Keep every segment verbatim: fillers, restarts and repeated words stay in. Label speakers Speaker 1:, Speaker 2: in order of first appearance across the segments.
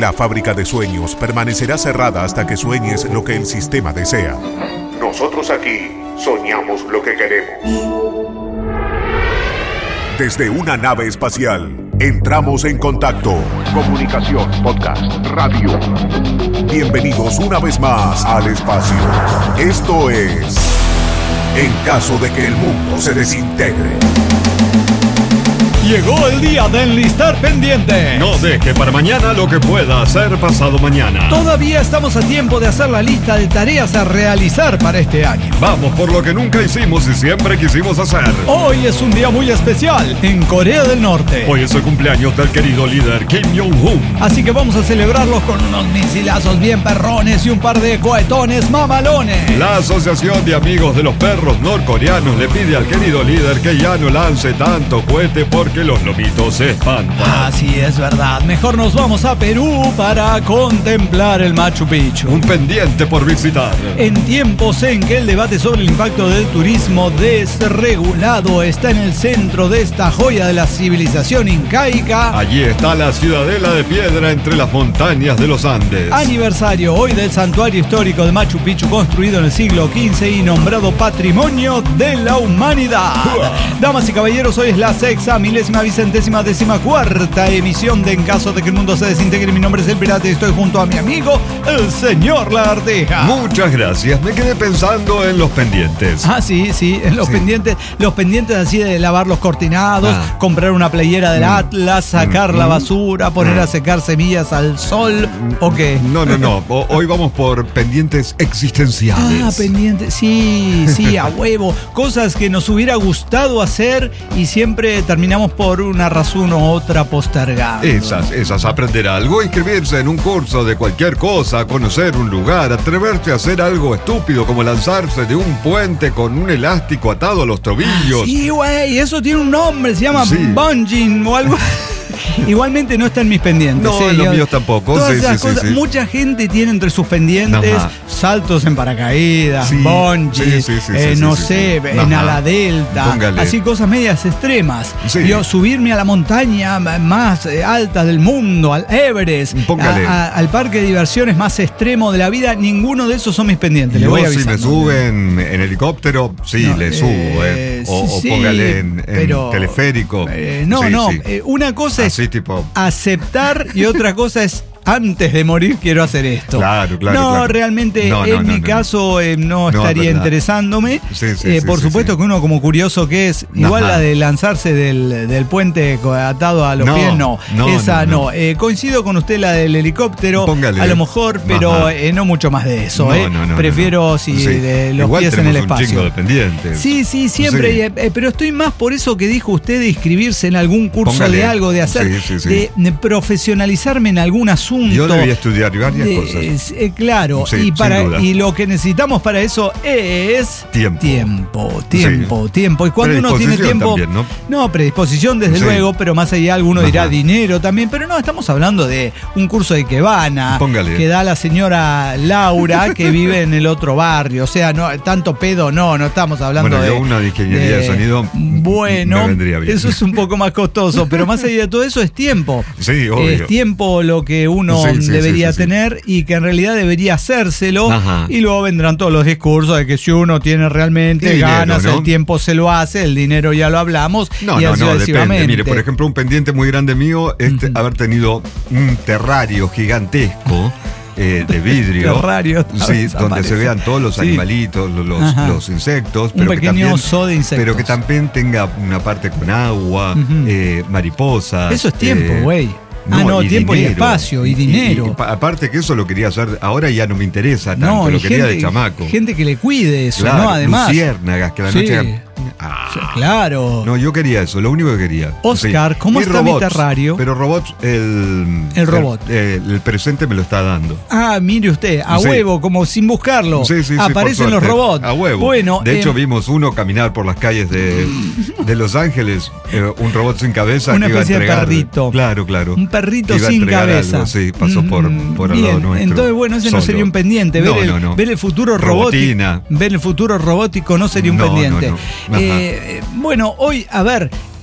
Speaker 1: La fábrica de sueños permanecerá cerrada hasta que sueñes lo que el sistema desea. Nosotros aquí soñamos lo que queremos. Desde una nave espacial, entramos en contacto. Comunicación, podcast, radio. Bienvenidos una vez más al espacio. Esto es En caso de que el mundo se desintegre.
Speaker 2: Llegó el día de enlistar pendientes.
Speaker 3: No deje para mañana lo que pueda hacer pasado mañana.
Speaker 2: Todavía estamos a tiempo de hacer la lista de tareas a realizar para este año.
Speaker 3: Vamos por lo que nunca hicimos y siempre quisimos hacer.
Speaker 2: Hoy es un día muy especial en Corea del Norte.
Speaker 3: Hoy es el cumpleaños del querido líder Kim Jong-un.
Speaker 2: Así que vamos a celebrarlos con unos misilazos bien perrones y un par de cohetones mamalones.
Speaker 3: La Asociación de Amigos de los Perros Norcoreanos le pide al querido líder que ya no lance tanto cohete porque que los lomitos se espantan.
Speaker 2: Así es verdad. Mejor nos vamos a Perú para contemplar el Machu Picchu.
Speaker 3: Un pendiente por visitar.
Speaker 2: En tiempos en que el debate sobre el impacto del turismo desregulado está en el centro de esta joya de la civilización incaica.
Speaker 3: Allí está la ciudadela de piedra entre las montañas de los Andes.
Speaker 2: Aniversario hoy del santuario histórico de Machu Picchu, construido en el siglo quince y nombrado Patrimonio de la Humanidad. Damas y caballeros, hoy es la sexta milésima vicentésima décima cuarta emisión de En caso de que el mundo se desintegre. Mi nombre es El Pirata y estoy junto a mi amigo, el señor Lagartija.
Speaker 3: Muchas gracias. Me quedé pensando en los pendientes.
Speaker 2: Ah, sí, sí, en los sí. pendientes. Los pendientes así de lavar los cortinados, ah. comprar una playera del mm. Atlas, sacar mm. la basura, poner mm. a secar semillas al sol, ¿o qué?
Speaker 3: No, no, no. Hoy vamos por pendientes existenciales.
Speaker 2: Ah, pendientes, sí, sí, a huevo. Cosas que nos hubiera gustado hacer y siempre terminamos por una razón u otra postergada.
Speaker 3: Esas, esas, aprender algo, inscribirse en un curso de cualquier cosa, conocer un lugar, atreverse a hacer algo estúpido como lanzarse de un puente con un elástico atado a los tobillos.
Speaker 2: Ah, sí, güey, eso tiene un nombre, se llama sí. bungee o algo. Igualmente no está en mis pendientes.
Speaker 3: No,
Speaker 2: ¿eh?
Speaker 3: en los míos tampoco.
Speaker 2: Todas
Speaker 3: sí,
Speaker 2: esas
Speaker 3: sí,
Speaker 2: cosas,
Speaker 3: sí, sí.
Speaker 2: Mucha gente tiene entre sus pendientes Ajá. saltos en paracaídas, sí, bungee, sí, sí, sí, eh, sí, no sí, sé, sí. en ala delta, Póngale. así cosas medias extremas. Sí. Yo subirme a la montaña más alta del mundo, al Everest, a, a, al parque de diversiones más extremo de la vida, ninguno de esos son mis pendientes. Le voy a
Speaker 3: si me suben en helicóptero, sí, no, le subo. Eh, eh, o, sí, o póngale en, en pero, teleférico.
Speaker 2: Eh, no, sí, no, sí. Eh, una cosa es
Speaker 3: Así, tipo.
Speaker 2: aceptar y otra cosa es antes de morir quiero hacer esto.
Speaker 3: Claro, claro.
Speaker 2: No,
Speaker 3: claro.
Speaker 2: realmente
Speaker 3: no,
Speaker 2: en
Speaker 3: no,
Speaker 2: mi
Speaker 3: no,
Speaker 2: caso eh, no, no estaría interesándome.
Speaker 3: Sí, sí,
Speaker 2: eh,
Speaker 3: sí,
Speaker 2: por
Speaker 3: sí,
Speaker 2: supuesto
Speaker 3: sí.
Speaker 2: que uno como curioso que es, igual Ajá. la de lanzarse del, del puente atado a los no, pies, no. no Esa no. no. no. Eh, coincido con usted la del helicóptero, Póngale. a lo mejor, pero eh, no mucho más de eso.
Speaker 3: No,
Speaker 2: eh.
Speaker 3: no, no,
Speaker 2: Prefiero
Speaker 3: no.
Speaker 2: si
Speaker 3: Sí.
Speaker 2: de los
Speaker 3: igual
Speaker 2: pies en el espacio.
Speaker 3: Un chingo de pendientes.
Speaker 2: Sí, sí, siempre. Sí. Eh, pero estoy más por eso que dijo usted de inscribirse en algún curso Póngale. de algo, de hacer, sí, sí, sí. De, de profesionalizarme en algún asunto.
Speaker 3: Yo debía estudiar varias
Speaker 2: de,
Speaker 3: cosas.
Speaker 2: Eh, claro, sí, y, para, y lo que necesitamos para eso es
Speaker 3: tiempo.
Speaker 2: Tiempo, tiempo, sí. tiempo. Y cuando uno tiene tiempo.
Speaker 3: También, ¿no?
Speaker 2: no, predisposición desde sí. luego, pero más allá alguno Ajá. dirá dinero también. Pero no, estamos hablando de un curso de Ikebana
Speaker 3: Póngale.
Speaker 2: que da la señora Laura que vive en el otro barrio. O sea, no tanto pedo, no, no estamos hablando
Speaker 3: bueno,
Speaker 2: de.
Speaker 3: Bueno, una de ingeniería de, de sonido.
Speaker 2: Bueno,
Speaker 3: me vendría bien.
Speaker 2: Eso es un poco más costoso, pero más allá de todo eso es tiempo.
Speaker 3: Sí, obvio.
Speaker 2: Es tiempo lo que uno sí, sí, debería sí, sí, tener sí. y que en realidad debería hacérselo. Ajá. Y luego vendrán todos los discursos de que si uno tiene realmente dinero, ganas, ¿no? El tiempo se lo hace, el dinero ya lo hablamos.
Speaker 3: No,
Speaker 2: y
Speaker 3: no,
Speaker 2: así
Speaker 3: no, depende. Mire, por ejemplo, un pendiente muy grande mío es uh-huh. haber tenido un terrario gigantesco. Eh, de vidrio,
Speaker 2: Terrario,
Speaker 3: sí, donde se vean todos los sí. animalitos, los, los insectos,
Speaker 2: un
Speaker 3: pero
Speaker 2: pequeño
Speaker 3: que también,
Speaker 2: zoo de insectos,
Speaker 3: pero que también tenga una parte con agua, uh-huh. eh, mariposas.
Speaker 2: Eso es tiempo, güey. Eh,
Speaker 3: No,
Speaker 2: ah, no,
Speaker 3: y
Speaker 2: tiempo
Speaker 3: dinero,
Speaker 2: y espacio y, y dinero.
Speaker 3: Y, y, aparte que eso lo quería hacer, ahora ya no me interesa tanto, no, lo quería
Speaker 2: gente,
Speaker 3: de chamaco.
Speaker 2: Gente que le cuide eso,
Speaker 3: claro,
Speaker 2: ¿no? Además.
Speaker 3: Luciérnagas, que la
Speaker 2: sí.
Speaker 3: noche. Ah,
Speaker 2: sí, claro.
Speaker 3: No, yo quería eso, lo único que quería.
Speaker 2: Oscar, sí. ¿cómo
Speaker 3: y
Speaker 2: está
Speaker 3: robots,
Speaker 2: mi terrario?
Speaker 3: Pero robots, el.
Speaker 2: El robot.
Speaker 3: El, el, el presente me lo está dando.
Speaker 2: Ah, mire usted, a sí. huevo, como sin buscarlo.
Speaker 3: Sí, sí,
Speaker 2: aparecen
Speaker 3: sí,
Speaker 2: los robots.
Speaker 3: A huevo.
Speaker 2: Bueno,
Speaker 3: de
Speaker 2: eh,
Speaker 3: hecho, vimos uno caminar por las calles de, de Los Ángeles, eh, un robot sin cabeza.
Speaker 2: Una
Speaker 3: que iba a
Speaker 2: especie
Speaker 3: entregar,
Speaker 2: de perrito.
Speaker 3: Claro, claro.
Speaker 2: Un perrito sin cabeza.
Speaker 3: Algo, sí, pasó por, por al
Speaker 2: Bien,
Speaker 3: lado nuestro.
Speaker 2: Entonces, bueno, ese
Speaker 3: solo.
Speaker 2: no sería un pendiente. Ver,
Speaker 3: no,
Speaker 2: el,
Speaker 3: no, no.
Speaker 2: ver el futuro
Speaker 3: Robotina.
Speaker 2: robótico. Ver el futuro robótico no sería un
Speaker 3: no,
Speaker 2: pendiente.
Speaker 3: No, no.
Speaker 2: Eh, bueno, hoy, a ver,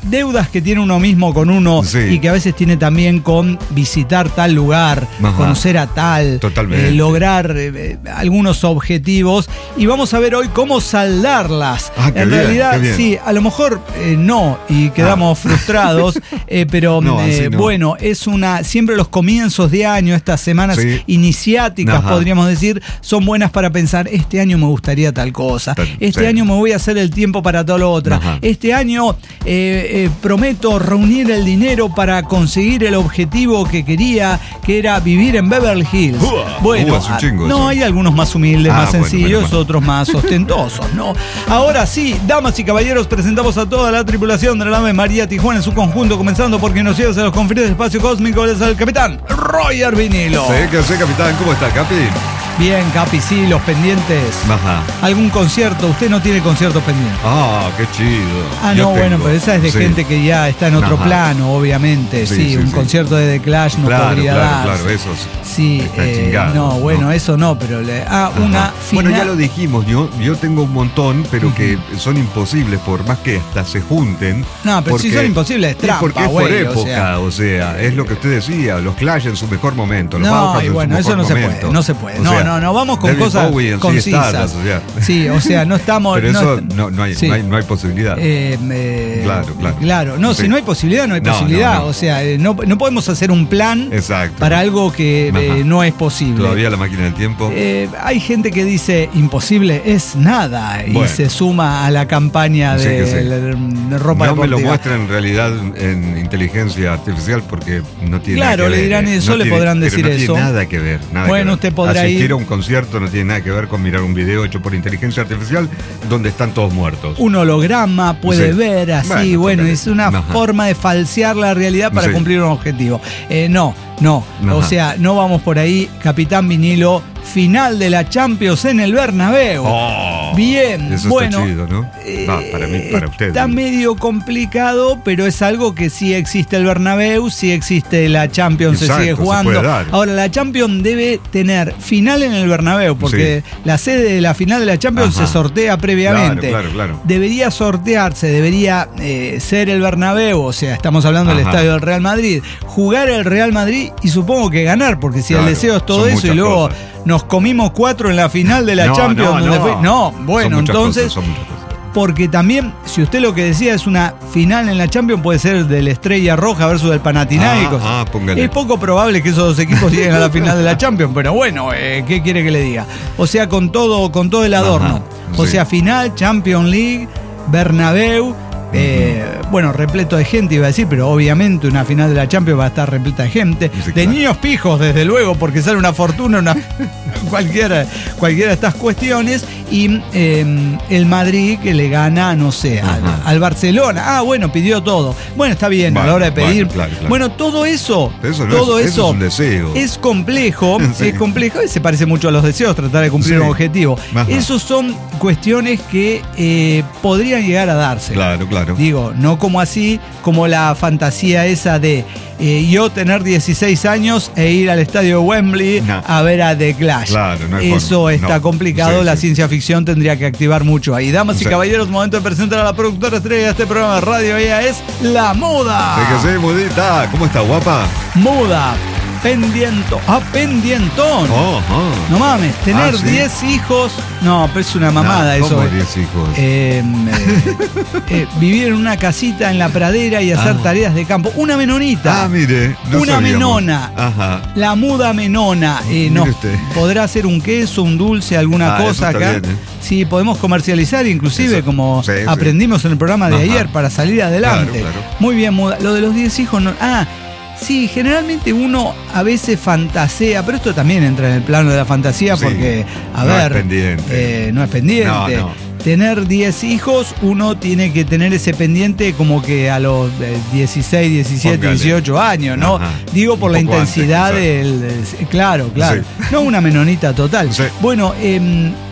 Speaker 2: deudas que tiene uno mismo con uno sí. y que a veces tiene también con visitar tal lugar, Ajá. conocer a tal, eh, lograr eh, algunos objetivos. Y vamos a ver hoy cómo saldarlas.
Speaker 3: Ah,
Speaker 2: en
Speaker 3: bien,
Speaker 2: realidad, sí, a lo mejor eh, no, y quedamos ah. frustrados, eh, pero no, eh, no. bueno, es una. Siempre los comienzos de año, estas semanas sí. iniciáticas, Ajá. podríamos decir, son buenas para pensar, este año me gustaría tal cosa, este sí. año me voy a hacer el tiempo para todo lo otro, Ajá. este año eh, eh, prometo reunir el dinero para conseguir el objetivo que quería, que era vivir en Beverly Hills.
Speaker 3: Uh,
Speaker 2: bueno,
Speaker 3: uh, es un chingo,
Speaker 2: no,
Speaker 3: eso.
Speaker 2: Hay algunos más humildes,
Speaker 3: ah,
Speaker 2: más
Speaker 3: bueno,
Speaker 2: sencillos,
Speaker 3: bueno, bueno.
Speaker 2: otros más ostentosos, ¿no? Ahora sí, damas y caballeros, presentamos a toda la tripulación de la nave María Tijuana en su conjunto, comenzando porque nos lleva a los confines del espacio cósmico, es el capitán Roger Vinilo.
Speaker 3: Sí, que sé, capitán, ¿cómo está, Capi?
Speaker 2: Bien, Capi, sí, los pendientes.
Speaker 3: Ajá.
Speaker 2: ¿Algún concierto? Usted no tiene conciertos pendientes.
Speaker 3: Ah, qué chido.
Speaker 2: Ah,
Speaker 3: Yo
Speaker 2: no,
Speaker 3: tengo.
Speaker 2: bueno, pero esa es de
Speaker 3: sí.
Speaker 2: gente que ya está en otro
Speaker 3: Ajá.
Speaker 2: plano, obviamente. Sí,
Speaker 3: Sí, sí,
Speaker 2: un
Speaker 3: sí.
Speaker 2: concierto de The Clash no
Speaker 3: claro,
Speaker 2: podría
Speaker 3: claro,
Speaker 2: dar.
Speaker 3: Claro, eso
Speaker 2: sí. Eh,
Speaker 3: chingado,
Speaker 2: no, bueno,
Speaker 3: ¿no?
Speaker 2: eso no, pero le, ah,
Speaker 3: Ajá.
Speaker 2: una final.
Speaker 3: Bueno, ya lo dijimos, yo, yo tengo un montón, pero uh-huh. que son imposibles, por más que hasta se junten.
Speaker 2: No, pero
Speaker 3: porque,
Speaker 2: si son imposibles, es trampa,
Speaker 3: porque es
Speaker 2: güey,
Speaker 3: por época,
Speaker 2: o sea,
Speaker 3: o sea, es lo que usted decía, los Clash en su mejor momento, los
Speaker 2: no,
Speaker 3: Bauhaus
Speaker 2: y
Speaker 3: en
Speaker 2: bueno,
Speaker 3: su
Speaker 2: eso
Speaker 3: mejor
Speaker 2: no se
Speaker 3: momento.
Speaker 2: puede, no se puede.
Speaker 3: O
Speaker 2: No,
Speaker 3: sea,
Speaker 2: no, no, vamos con
Speaker 3: David
Speaker 2: cosas
Speaker 3: Bowie en
Speaker 2: concisas.
Speaker 3: Stardust, o sea.
Speaker 2: Sí, o sea, no estamos.
Speaker 3: Pero eso
Speaker 2: no,
Speaker 3: no, no, hay,
Speaker 2: sí.
Speaker 3: no, hay, no hay posibilidad.
Speaker 2: Eh, eh,
Speaker 3: claro, claro.
Speaker 2: Claro, no, sí. si no hay posibilidad, no hay
Speaker 3: no,
Speaker 2: posibilidad.
Speaker 3: No, no.
Speaker 2: O sea, eh, no, no podemos hacer un plan
Speaker 3: Exacto.
Speaker 2: para algo que eh, no es posible.
Speaker 3: Todavía la máquina del tiempo.
Speaker 2: Eh, hay gente que dice imposible es nada y
Speaker 3: bueno.
Speaker 2: se suma a la campaña de,
Speaker 3: sí que sí.
Speaker 2: de, de ropa
Speaker 3: no
Speaker 2: deportiva.
Speaker 3: me lo muestran en realidad en inteligencia artificial porque no tiene
Speaker 2: claro,
Speaker 3: nada que ver. Claro,
Speaker 2: le dirán eso,
Speaker 3: no
Speaker 2: le
Speaker 3: tiene,
Speaker 2: podrán decir
Speaker 3: no
Speaker 2: eso.
Speaker 3: No tiene nada que ver. Nada
Speaker 2: bueno,
Speaker 3: que ver.
Speaker 2: usted podrá
Speaker 3: Asistir
Speaker 2: ir.
Speaker 3: a un concierto no tiene nada que ver con mirar un video hecho por inteligencia artificial donde están todos muertos.
Speaker 2: Un holograma puede sí. ver así, bueno, bueno es una Ajá. forma de falsear la realidad para sí. cumplir un objetivo. Eh, no, no, Ajá. o sea, no vamos por ahí. Capitán Vinilo, final de la Champions en el Bernabéu.
Speaker 3: Oh,
Speaker 2: bien,
Speaker 3: eso
Speaker 2: bueno.
Speaker 3: Está chido, ¿no?
Speaker 2: Eh,
Speaker 3: no, para mí, para usted.
Speaker 2: Está
Speaker 3: ¿no?
Speaker 2: medio complicado, pero es algo que sí existe el Bernabéu, sí existe la Champions,
Speaker 3: Exacto,
Speaker 2: se sigue jugando.
Speaker 3: Se puede dar.
Speaker 2: Ahora, la Champions debe tener final en el Bernabéu, porque sí. la sede de la final de la Champions Ajá. se sortea previamente.
Speaker 3: Claro, claro, claro.
Speaker 2: Debería sortearse, debería eh, ser el Bernabéu, o sea, estamos hablando Ajá. del estadio del Real Madrid, jugar el Real Madrid y supongo que ganar, porque si claro, el deseo es todo eso y luego cosas. Nos comimos cuatro en la final de la
Speaker 3: no,
Speaker 2: Champions.
Speaker 3: No,
Speaker 2: donde
Speaker 3: no.
Speaker 2: Fue, no, bueno, entonces,
Speaker 3: cosas, son muchas cosas.
Speaker 2: Porque también, si usted lo que decía es una final en la Champions, puede ser del Estrella Roja versus del Panathinaikos.
Speaker 3: Ah, ah,
Speaker 2: es poco probable que esos dos equipos lleguen a la final de la Champions, pero bueno, eh, ¿qué quiere que le diga? O sea, con todo, con todo el adorno. Ajá, o sí. sea, final, Champions League, Bernabéu. Eh, bueno, repleto de gente iba a decir, pero obviamente una final de la Champions va a estar repleta de gente, sí, de claro. niños pijos desde luego, porque sale una fortuna, una cualquiera, cualquiera de estas cuestiones, y eh, el Madrid que le gana, no sé, al, al Barcelona. Ah, bueno, pidió todo. Bueno, está bien, bueno, a la hora de pedir.
Speaker 3: Bueno, claro, claro.
Speaker 2: Bueno, todo eso,
Speaker 3: eso no
Speaker 2: todo
Speaker 3: es,
Speaker 2: eso,
Speaker 3: eso es un deseo.
Speaker 2: Es complejo,
Speaker 3: sí.
Speaker 2: es complejo y se parece mucho a los deseos, tratar de cumplir sí. un objetivo. Ajá. Esos son cuestiones que eh, podrían llegar a darse.
Speaker 3: Claro, claro.
Speaker 2: Digo, no como así, como la fantasía esa de eh, yo tener dieciséis años e ir al estadio de Wembley no. a ver a The Clash.
Speaker 3: Claro, no hay
Speaker 2: Eso
Speaker 3: forma.
Speaker 2: está
Speaker 3: no.
Speaker 2: complicado,
Speaker 3: sí,
Speaker 2: la
Speaker 3: sí.
Speaker 2: ciencia ficción tendría que activar mucho ahí. Damas sí. y caballeros, momento de presentar a la productora estrella de este programa de radio. Ella es La Muda.
Speaker 3: Fíjese, Mudita, ¿cómo está, guapa?
Speaker 2: Muda. Pendiento, ah, pendientón.
Speaker 3: Oh, oh.
Speaker 2: No mames, tener diez ah, ¿sí? hijos. No, pero es una mamada
Speaker 3: no,
Speaker 2: eso.
Speaker 3: ¿Cómo diez hijos?
Speaker 2: Eh, eh, eh, vivir en una casita en la pradera y hacer ah. tareas de campo. Una menonita.
Speaker 3: Ah, mire. No
Speaker 2: una
Speaker 3: sabíamos.
Speaker 2: menona.
Speaker 3: Ajá.
Speaker 2: La muda menona. Eh, nos podrá hacer un queso, un dulce, alguna
Speaker 3: ah,
Speaker 2: cosa acá.
Speaker 3: Bien, ¿eh?
Speaker 2: Sí, podemos comercializar, inclusive, eso. como sí, aprendimos sí. en el programa de Ajá. ayer para salir adelante.
Speaker 3: Claro, claro.
Speaker 2: Muy bien, muda. Lo de los diez hijos no. Ah. Sí, generalmente uno a veces fantasea, pero esto también entra en el plano de la fantasía sí, porque, a
Speaker 3: no
Speaker 2: ver,
Speaker 3: es pendiente.
Speaker 2: Eh, no es pendiente.
Speaker 3: No, no.
Speaker 2: Tener diez hijos, uno tiene que tener ese pendiente como que a los dieciséis, diecisiete, Póngale. dieciocho años, ¿no? Ajá. Digo por un la intensidad antes, del, del... Claro, claro. Sí. No una menonita total. Sí. Bueno, eh,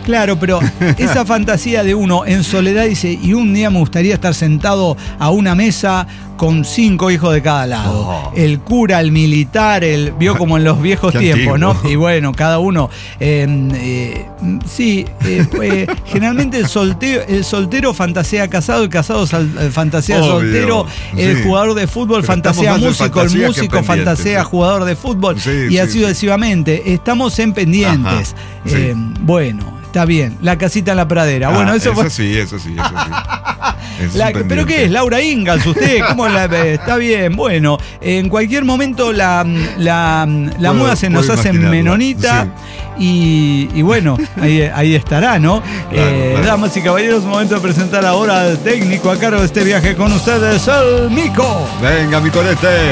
Speaker 2: Claro, pero esa fantasía de uno en soledad dice, y un día me gustaría estar sentado a una mesa con cinco hijos de cada lado. Oh. El cura, el militar, el vio como en los viejos tiempos, antiguo. ¿no? Y bueno, cada uno. Eh, eh, sí, eh, eh, generalmente el soltero, el soltero fantasea casado, el casado sal, fantasea Obvio. soltero, el sí. jugador de fútbol Pero fantasea músico, el músico fantasea sí. jugador de fútbol, sí, y sí, así sí. sucesivamente. Estamos en pendientes. Sí. Eh, bueno. Está bien, la casita en la pradera. Ah, bueno, eso,
Speaker 3: eso
Speaker 2: fue...
Speaker 3: sí, eso sí, eso sí. Eso
Speaker 2: la, ¿Pero qué es? Laura Ingalls, usted, ¿cómo la ve? Está bien, bueno, en cualquier momento la, la, la moda se nos hace menonita sí. y, y bueno, ahí, ahí estará, ¿no? Claro, eh, claro. Damas y caballeros, momento de presentar ahora al técnico a cargo de este viaje con ustedes, el Mico.
Speaker 3: Venga, mi colete.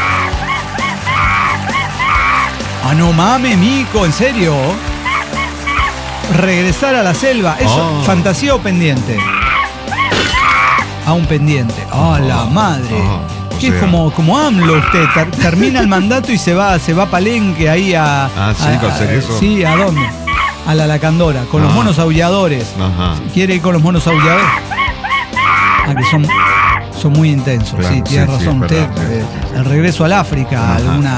Speaker 2: Ah, no mames, Mico, ¿en serio? Regresar a la selva, ¿eso oh. fantasía o pendiente? A un pendiente. ¡Ah, oh, la madre! Oh, que es como, como AMLO usted, ter, termina el mandato y se va, se va a Palenque ahí a...
Speaker 3: Ah, sí,
Speaker 2: a,
Speaker 3: para hacer eso.
Speaker 2: Sí, ¿a dónde? A la Lacandora, con ah. los monos aulladores. Ajá. ¿Quiere ir con los monos aulladores? Ah, que son, son muy intensos, claro, sí, tiene sí, razón sí, usted. Eh, el regreso al África, Ajá. alguna...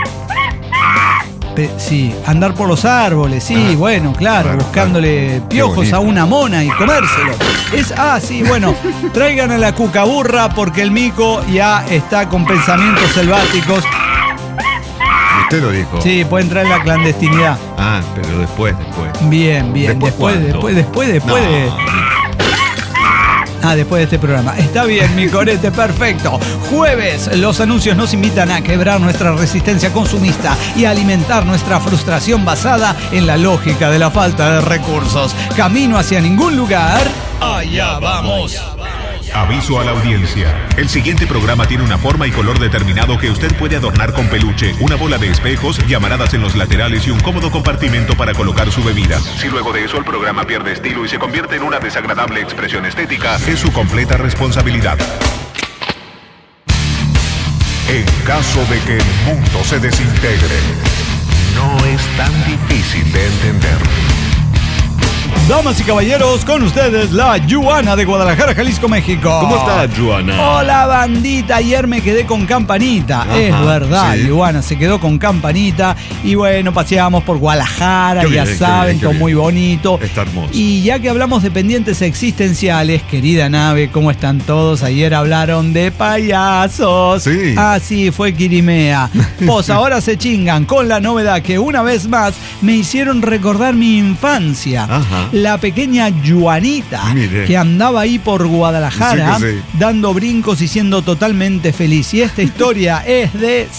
Speaker 2: Sí, andar por los árboles, sí, ah, bueno, claro, claro buscándole claro. piojos a una mona y comérselo. Es, ah, sí, bueno, traigan a la cucaburra porque el Mico ya está con pensamientos selváticos.
Speaker 3: Usted lo dijo.
Speaker 2: Sí, puede entrar en la clandestinidad.
Speaker 3: Ah, pero después, después.
Speaker 2: Bien, bien, después, después, después, después, después no. de... Ah, después de este programa. Está bien, mi corete, perfecto. Jueves, los anuncios nos invitan a quebrar nuestra resistencia consumista y a alimentar nuestra frustración basada en la lógica de la falta de recursos. Camino hacia ningún lugar. Allá vamos.
Speaker 1: Aviso a la audiencia. El siguiente programa tiene una forma y color determinado que usted puede adornar con peluche, una bola de espejos, llamaradas en los laterales y un cómodo compartimento para colocar su bebida. Si luego de eso el programa pierde estilo y se convierte en una desagradable expresión estética, es su completa responsabilidad. En caso de que el mundo se desintegre, no es tan difícil de entender.
Speaker 2: Damas y caballeros, con ustedes la Yuana de Guadalajara, Jalisco, México.
Speaker 3: ¿Cómo está, Yuana?
Speaker 2: Hola, bandita. Ayer me quedé con Campanita. Ajá, es verdad, sí. Yuana se quedó con Campanita. Y bueno, paseamos por Guadalajara, qué ya bien, saben, bien, todo bien. Muy bonito.
Speaker 3: Está hermoso.
Speaker 2: Y ya que hablamos de pendientes existenciales, querida nave, ¿cómo están todos? Ayer hablaron de payasos.
Speaker 3: Sí.
Speaker 2: Ah, sí, fue Quirimea. Pues ahora se chingan con la novedad que una vez más me hicieron recordar mi infancia. Ajá. La pequeña Yuanita, Mire. que andaba ahí por Guadalajara, sí sí. dando brincos y siendo totalmente feliz. Y esta historia es de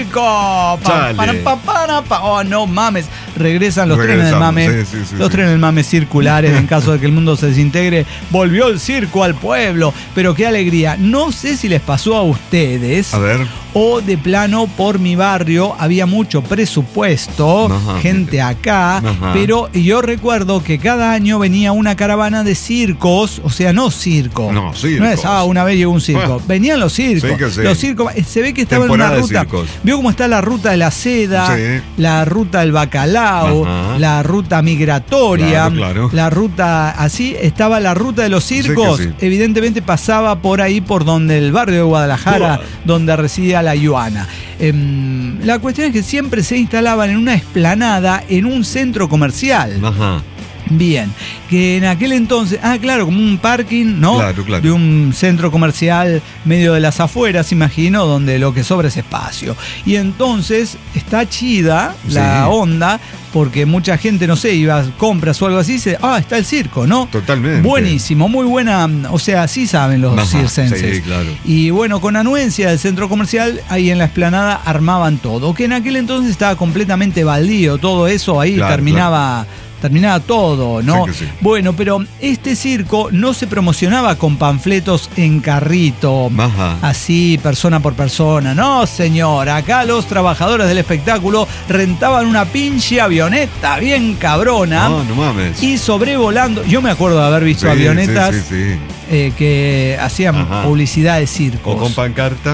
Speaker 2: circo. Pa, para, pa, para, pa. Oh, no mames. Regresan los trenes del mame. Sí, sí, sí, los sí. trenes del mame circulares en caso de que el mundo se desintegre. Volvió el circo al pueblo. Pero qué alegría. No sé si les pasó a ustedes.
Speaker 3: A ver.
Speaker 2: O de plano por mi barrio había mucho presupuesto, ajá, gente acá, ajá. pero yo recuerdo que cada año venía una caravana de circos, o sea, no circo.
Speaker 3: No, circos.
Speaker 2: No es, ah, una vez llegó un circo. Venían los circos. Sí que sí. Los circos, se ve que estaba Temporada en una ruta. Vio cómo está la ruta de la seda, sí. la ruta del bacalao, ajá. la ruta migratoria, claro, claro. la ruta, así estaba la ruta de los circos. Sí sí. Evidentemente pasaba por ahí, por donde el barrio de Guadalajara, oh. donde residía la Yuana. Eh, la cuestión es que siempre se instalaban en una explanada en un centro comercial. Ajá. Bien, que en aquel entonces, ah, claro, como un parking, ¿no?
Speaker 3: Claro, claro.
Speaker 2: De un centro comercial medio de las afueras, imagino, donde lo que sobra es espacio. Y entonces está chida la sí. onda, porque mucha gente, no sé, iba a compras o algo así, y dice, ah, está el circo, ¿no?
Speaker 3: Totalmente.
Speaker 2: Buenísimo, muy buena, o sea, sí saben los Ajá, circenses.
Speaker 3: Sí, claro.
Speaker 2: Y bueno, con anuencia del centro comercial, ahí en la explanada armaban todo, que en aquel entonces estaba completamente baldío, todo eso ahí claro, terminaba... Claro. Terminaba todo, ¿no?
Speaker 3: Sí que sí.
Speaker 2: Bueno, pero este circo no se promocionaba con panfletos en carrito, Ajá. así, persona por persona. No, señor, acá los trabajadores del espectáculo rentaban una pinche avioneta bien cabrona.
Speaker 3: No, no mames.
Speaker 2: Y sobrevolando, yo me acuerdo de haber visto sí, avionetas
Speaker 3: sí, sí, sí.
Speaker 2: Eh, que hacían Ajá. publicidad de circos.
Speaker 3: O con pancartas.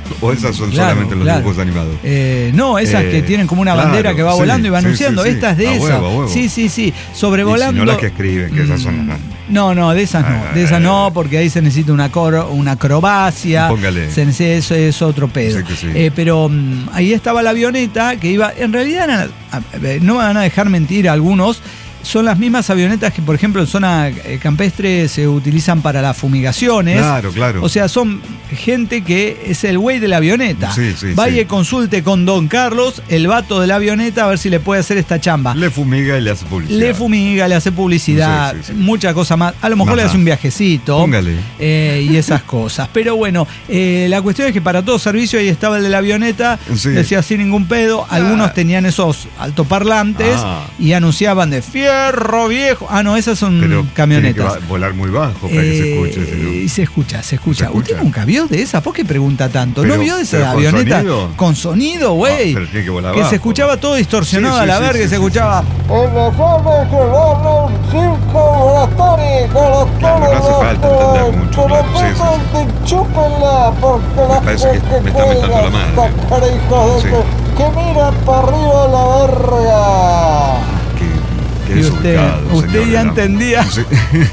Speaker 3: ¿O esas son
Speaker 2: claro,
Speaker 3: solamente los
Speaker 2: claro.
Speaker 3: dibujos animados?
Speaker 2: Eh, no, esas eh, que tienen como una
Speaker 3: claro,
Speaker 2: bandera que va
Speaker 3: sí,
Speaker 2: volando y va
Speaker 3: sí,
Speaker 2: anunciando.
Speaker 3: Sí, sí,
Speaker 2: Estas de
Speaker 3: a
Speaker 2: esas.
Speaker 3: Huevo, a huevo.
Speaker 2: Sí, sí, sí. Sobrevolando.
Speaker 3: Y si no las que escriben, que esas son las.
Speaker 2: No, no, de esas no. De esas no, porque ahí se necesita una, coro, una acrobacia.
Speaker 3: Póngale.
Speaker 2: Se necesita, eso es otro pedo.
Speaker 3: Sí que sí.
Speaker 2: Eh, pero um, ahí estaba la avioneta que iba. En realidad, era, no me van a dejar mentir algunos. Son las mismas avionetas que, por ejemplo, en zona campestre se utilizan para las fumigaciones.
Speaker 3: Claro, claro.
Speaker 2: O sea, son gente que es el güey de la avioneta.
Speaker 3: Sí, sí,
Speaker 2: Vaya
Speaker 3: sí.
Speaker 2: y consulte con Don Carlos, el vato de la avioneta, a ver si le puede hacer esta chamba.
Speaker 3: Le fumiga y le hace publicidad.
Speaker 2: Le fumiga, le hace publicidad, sí, sí, sí. mucha cosa más. A lo mejor Ajá. le hace un viajecito.
Speaker 3: Póngale.
Speaker 2: Eh, y esas cosas. Pero bueno, eh, la cuestión es que para todo servicio ahí estaba el de la avioneta,
Speaker 3: sí.
Speaker 2: decía sin ningún pedo. Algunos ah. tenían esos altoparlantes ah. y anunciaban de fierro viejo. Ah, no, esas son
Speaker 3: Pero
Speaker 2: camionetas.
Speaker 3: Tiene que volar muy bajo para eh, que se escuche. Si no.
Speaker 2: Y se escucha, se escucha.
Speaker 3: ¿Se escucha?
Speaker 2: ¿Usted nunca vio de esa? ¿Por qué pregunta tanto?
Speaker 3: Pero,
Speaker 2: ¿No vio de esa
Speaker 3: pero
Speaker 2: avioneta?
Speaker 3: ¿Con sonido?
Speaker 2: Con sonido, güey.
Speaker 3: No, pero tiene que volar
Speaker 2: que
Speaker 3: abajo.
Speaker 2: se escuchaba todo distorsionado
Speaker 3: sí, sí,
Speaker 2: a la
Speaker 3: sí,
Speaker 2: verga
Speaker 3: sí,
Speaker 2: y se
Speaker 3: sí,
Speaker 2: escuchaba.
Speaker 3: Sí.
Speaker 4: En la forma que va un circo volatorio,
Speaker 3: Claro, no hace falta entender mucho. Claro. Sí, sí,
Speaker 4: sí. Chúpenla, porque
Speaker 3: me parece que me está metiendo la madre.
Speaker 4: Sí. Que miran para arriba la verga.
Speaker 3: Qué, qué
Speaker 2: y usted, usted
Speaker 3: señor,
Speaker 2: ya entendía. Sí.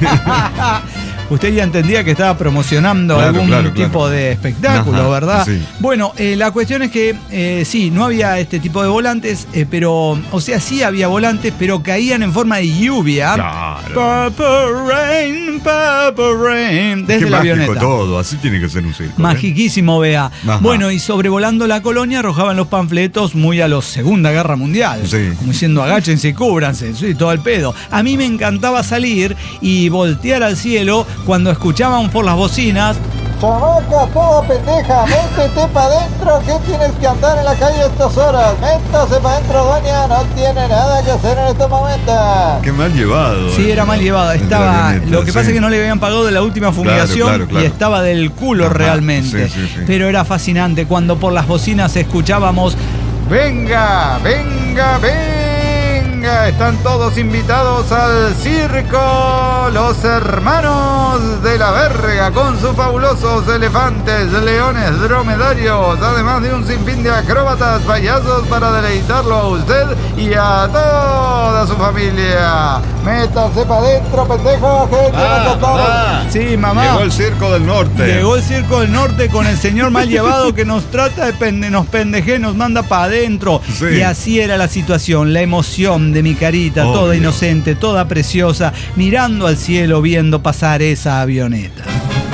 Speaker 2: Usted ya entendía que estaba promocionando claro, algún
Speaker 3: claro,
Speaker 2: tipo
Speaker 3: claro.
Speaker 2: de espectáculo, Ajá, ¿verdad?
Speaker 3: Sí.
Speaker 2: Bueno, eh, la cuestión es que eh, sí, no había este tipo de volantes, eh, pero, o sea, sí había volantes, pero caían en forma de lluvia.
Speaker 3: Claro.
Speaker 2: Purple rain, purple rain, desde
Speaker 3: Qué
Speaker 2: la
Speaker 3: mágico
Speaker 2: avioneta.
Speaker 3: todo, así tiene que ser un circo.
Speaker 2: Magiquísimo,
Speaker 3: ¿eh?
Speaker 2: vea. Ajá. Bueno, y sobrevolando la colonia arrojaban los panfletos muy a la Segunda Guerra Mundial. Sí. Como diciendo, agáchense y cúbranse, sí, todo el pedo. A mí me encantaba salir y voltear al cielo cuando escuchaban por las bocinas.
Speaker 4: Chamaca, toda pendeja, métete para adentro, ¿qué tienes que andar en la calle a estas horas? Métase para adentro, doña, no tiene nada que hacer en estos momentos.
Speaker 3: Qué mal llevado.
Speaker 2: Sí, era mal llevada. Estaba, lo que sí. pasa es que no le habían pagado de la última fumigación claro, claro, claro. y estaba del culo Ajá, realmente. Sí, sí, sí. Pero era fascinante cuando por las bocinas escuchábamos: venga, venga, venga. Están todos invitados al circo, los hermanos de la verga, con sus fabulosos elefantes, leones, dromedarios, además de un sinfín de acróbatas, payasos para deleitarlo a usted y a toda su familia.
Speaker 4: Métanse para adentro, pendejo, que
Speaker 2: ah, mamá. Sí, mamá.
Speaker 3: Llegó el circo del norte.
Speaker 2: Llegó el circo del norte con el señor mal llevado que nos trata de pende, nos pendeje, nos manda para adentro. Sí. Y así era la situación, la emoción de mi carita, Obvio. toda inocente, toda preciosa, mirando al cielo, viendo pasar esa avioneta.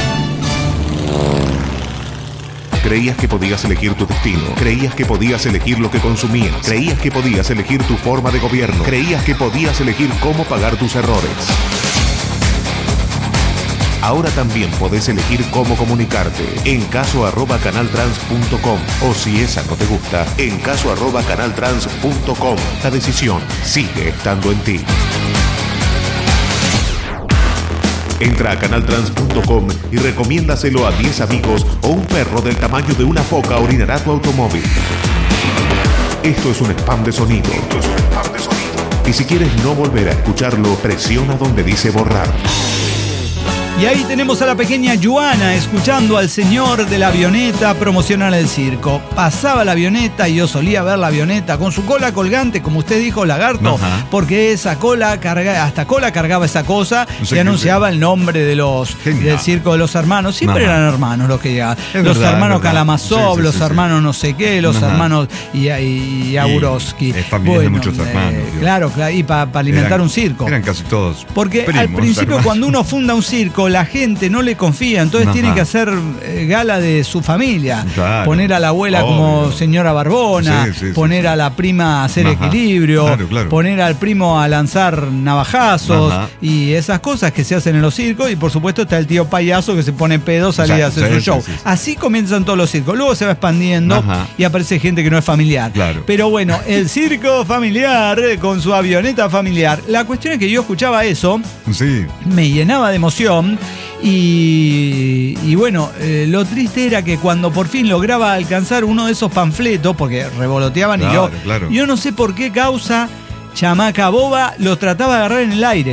Speaker 1: Creías que podías elegir tu destino, creías que podías elegir lo que consumías, creías que podías elegir tu forma de gobierno, creías que podías elegir cómo pagar tus errores. Ahora también podés elegir cómo comunicarte en caso arroba canaltrans punto com o si esa no te gusta, en caso arroba canaltrans punto com. La decisión sigue estando en ti. Entra a canaltrans punto com y recomiéndaselo a diez amigos o un perro del tamaño de una foca orinará tu automóvil. Esto es un spam de sonido. Esto es un spam de sonido. Y si quieres no volver a escucharlo, presiona donde dice borrar.
Speaker 2: Y ahí tenemos a la pequeña Joana escuchando al señor de la avioneta promocionar el circo. Pasaba la avioneta y yo solía ver la avioneta con su cola colgante, como usted dijo, lagarto, Ajá. porque esa cola cargaba, hasta cola cargaba esa cosa sí, y anunciaba sí. el nombre de los del circo de los hermanos. Siempre Ajá. eran hermanos los que llegaban. Es los verdad, hermanos Kalamazov, sí, sí, los sí, hermanos sí. no sé qué, los Ajá. hermanos y, y, y Aburowski.
Speaker 3: Es familia bueno, de muchos hermanos.
Speaker 2: Eh, claro, claro, y para pa alimentar
Speaker 3: eran,
Speaker 2: un circo.
Speaker 3: Eran casi todos.
Speaker 2: Porque
Speaker 3: primos,
Speaker 2: al principio
Speaker 3: hermanos.
Speaker 2: cuando uno funda un circo, la gente no le confía, entonces Ajá. tiene que hacer eh, gala de su familia. Claro. Poner a la abuela Obvio. como señora Barbona, sí, sí, poner sí, sí. a la prima a hacer Ajá. equilibrio, claro, claro. poner al primo a lanzar navajazos Ajá. y esas cosas que se hacen en los circos. Y por supuesto está el tío payaso que se pone pedo, salir a hacer sí, su show. Sí, sí, sí. Así comienzan todos los circos. Luego se va expandiendo Ajá. y aparece gente que no es familiar.
Speaker 3: Claro.
Speaker 2: Pero bueno, el circo familiar con su avioneta familiar. La cuestión es que yo escuchaba eso,
Speaker 3: sí.
Speaker 2: me llenaba de emoción. Y, y bueno, eh, lo triste era que cuando por fin lograba alcanzar uno de esos panfletos, porque revoloteaban
Speaker 3: claro,
Speaker 2: y yo,
Speaker 3: claro.
Speaker 2: yo no sé por qué causa, chamaca boba, los trataba de agarrar en el aire.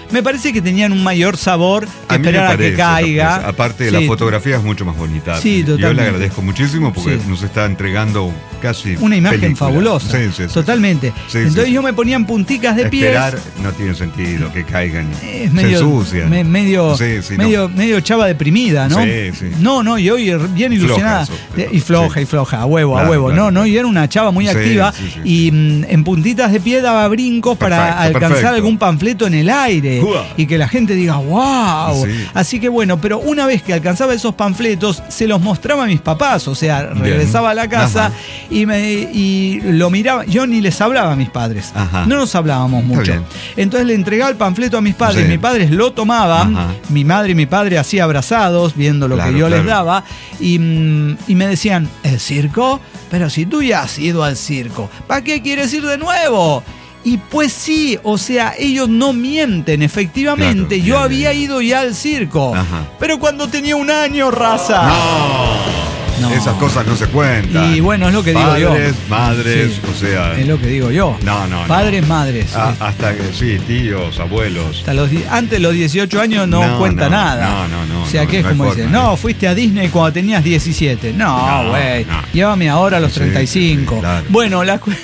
Speaker 2: Me parece que tenían un mayor sabor que esperar a, parece, a que caiga.
Speaker 3: Aparte de sí. La fotografía es mucho más bonita.
Speaker 2: Sí, totalmente.
Speaker 3: Yo le agradezco muchísimo porque sí. Nos está entregando casi
Speaker 2: una imagen película. Fabulosa.
Speaker 3: Sí, sí, sí,
Speaker 2: totalmente.
Speaker 3: Sí,
Speaker 2: Entonces
Speaker 3: sí.
Speaker 2: yo me ponía en punticas de pies.
Speaker 3: Esperar no tiene sentido que caigan.
Speaker 2: Es medio,
Speaker 3: se ensucian.
Speaker 2: Me, medio,
Speaker 3: sí, sí,
Speaker 2: medio,
Speaker 3: no.
Speaker 2: medio chava deprimida, ¿no?
Speaker 3: Sí, sí.
Speaker 2: No, no, y hoy bien ilusionada.
Speaker 3: Floja eso,
Speaker 2: y floja, sí. y floja, a huevo,
Speaker 3: claro,
Speaker 2: a huevo.
Speaker 3: Claro,
Speaker 2: no,
Speaker 3: claro.
Speaker 2: no, y era una chava muy
Speaker 3: sí,
Speaker 2: activa.
Speaker 3: Sí, sí,
Speaker 2: y mm, en puntitas de pie daba brincos
Speaker 3: perfecto,
Speaker 2: para alcanzar
Speaker 3: perfecto.
Speaker 2: algún panfleto en el aire.
Speaker 3: Uah.
Speaker 2: Y que la gente diga, wow.
Speaker 3: Sí.
Speaker 2: Así que bueno, pero una vez que alcanzaba esos panfletos, se los mostraba a mis papás. O sea,
Speaker 3: bien.
Speaker 2: Regresaba a la casa
Speaker 3: Ajá.
Speaker 2: y, me, y lo miraba. Yo ni les hablaba a mis padres.
Speaker 3: Ajá.
Speaker 2: No nos hablábamos mucho. Entonces le entregaba el panfleto a mis padres.
Speaker 3: Sí.
Speaker 2: Mis padres lo tomaban.
Speaker 3: Ajá.
Speaker 2: Mi madre y mi padre así abrazados, viendo lo
Speaker 3: claro,
Speaker 2: que yo
Speaker 3: claro.
Speaker 2: les daba. Y, y me decían, ¿el circo? Pero si tú ya has ido al circo, ¿para qué quieres ir de nuevo? Y pues sí, o sea, ellos no mienten, efectivamente.
Speaker 3: Claro,
Speaker 2: yo
Speaker 3: bien,
Speaker 2: había
Speaker 3: bien.
Speaker 2: ido ya al circo.
Speaker 3: Ajá.
Speaker 2: Pero cuando tenía un año, raza.
Speaker 3: No.
Speaker 2: No.
Speaker 3: Esas cosas no se cuentan.
Speaker 2: Y bueno, es lo que digo
Speaker 3: Padres,
Speaker 2: yo.
Speaker 3: Padres, madres,
Speaker 2: Sí.
Speaker 3: o sea.
Speaker 2: Es lo que digo yo.
Speaker 3: No, no, no.
Speaker 2: Padres, madres.
Speaker 3: A, hasta que sí, tíos, abuelos.
Speaker 2: Hasta los, antes de los dieciocho años no,
Speaker 3: No,
Speaker 2: cuenta
Speaker 3: no,
Speaker 2: nada.
Speaker 3: no, no, no,
Speaker 2: O sea,
Speaker 3: no,
Speaker 2: que es
Speaker 3: no hay
Speaker 2: como
Speaker 3: forma,
Speaker 2: dicen,
Speaker 3: ¿eh?
Speaker 2: no, fuiste a Disney cuando tenías diecisiete. No, güey.
Speaker 3: No, no.
Speaker 2: Llévame ahora a los
Speaker 3: Sí,
Speaker 2: treinta y cinco.
Speaker 3: sí, sí, claro.
Speaker 2: Bueno, la cu-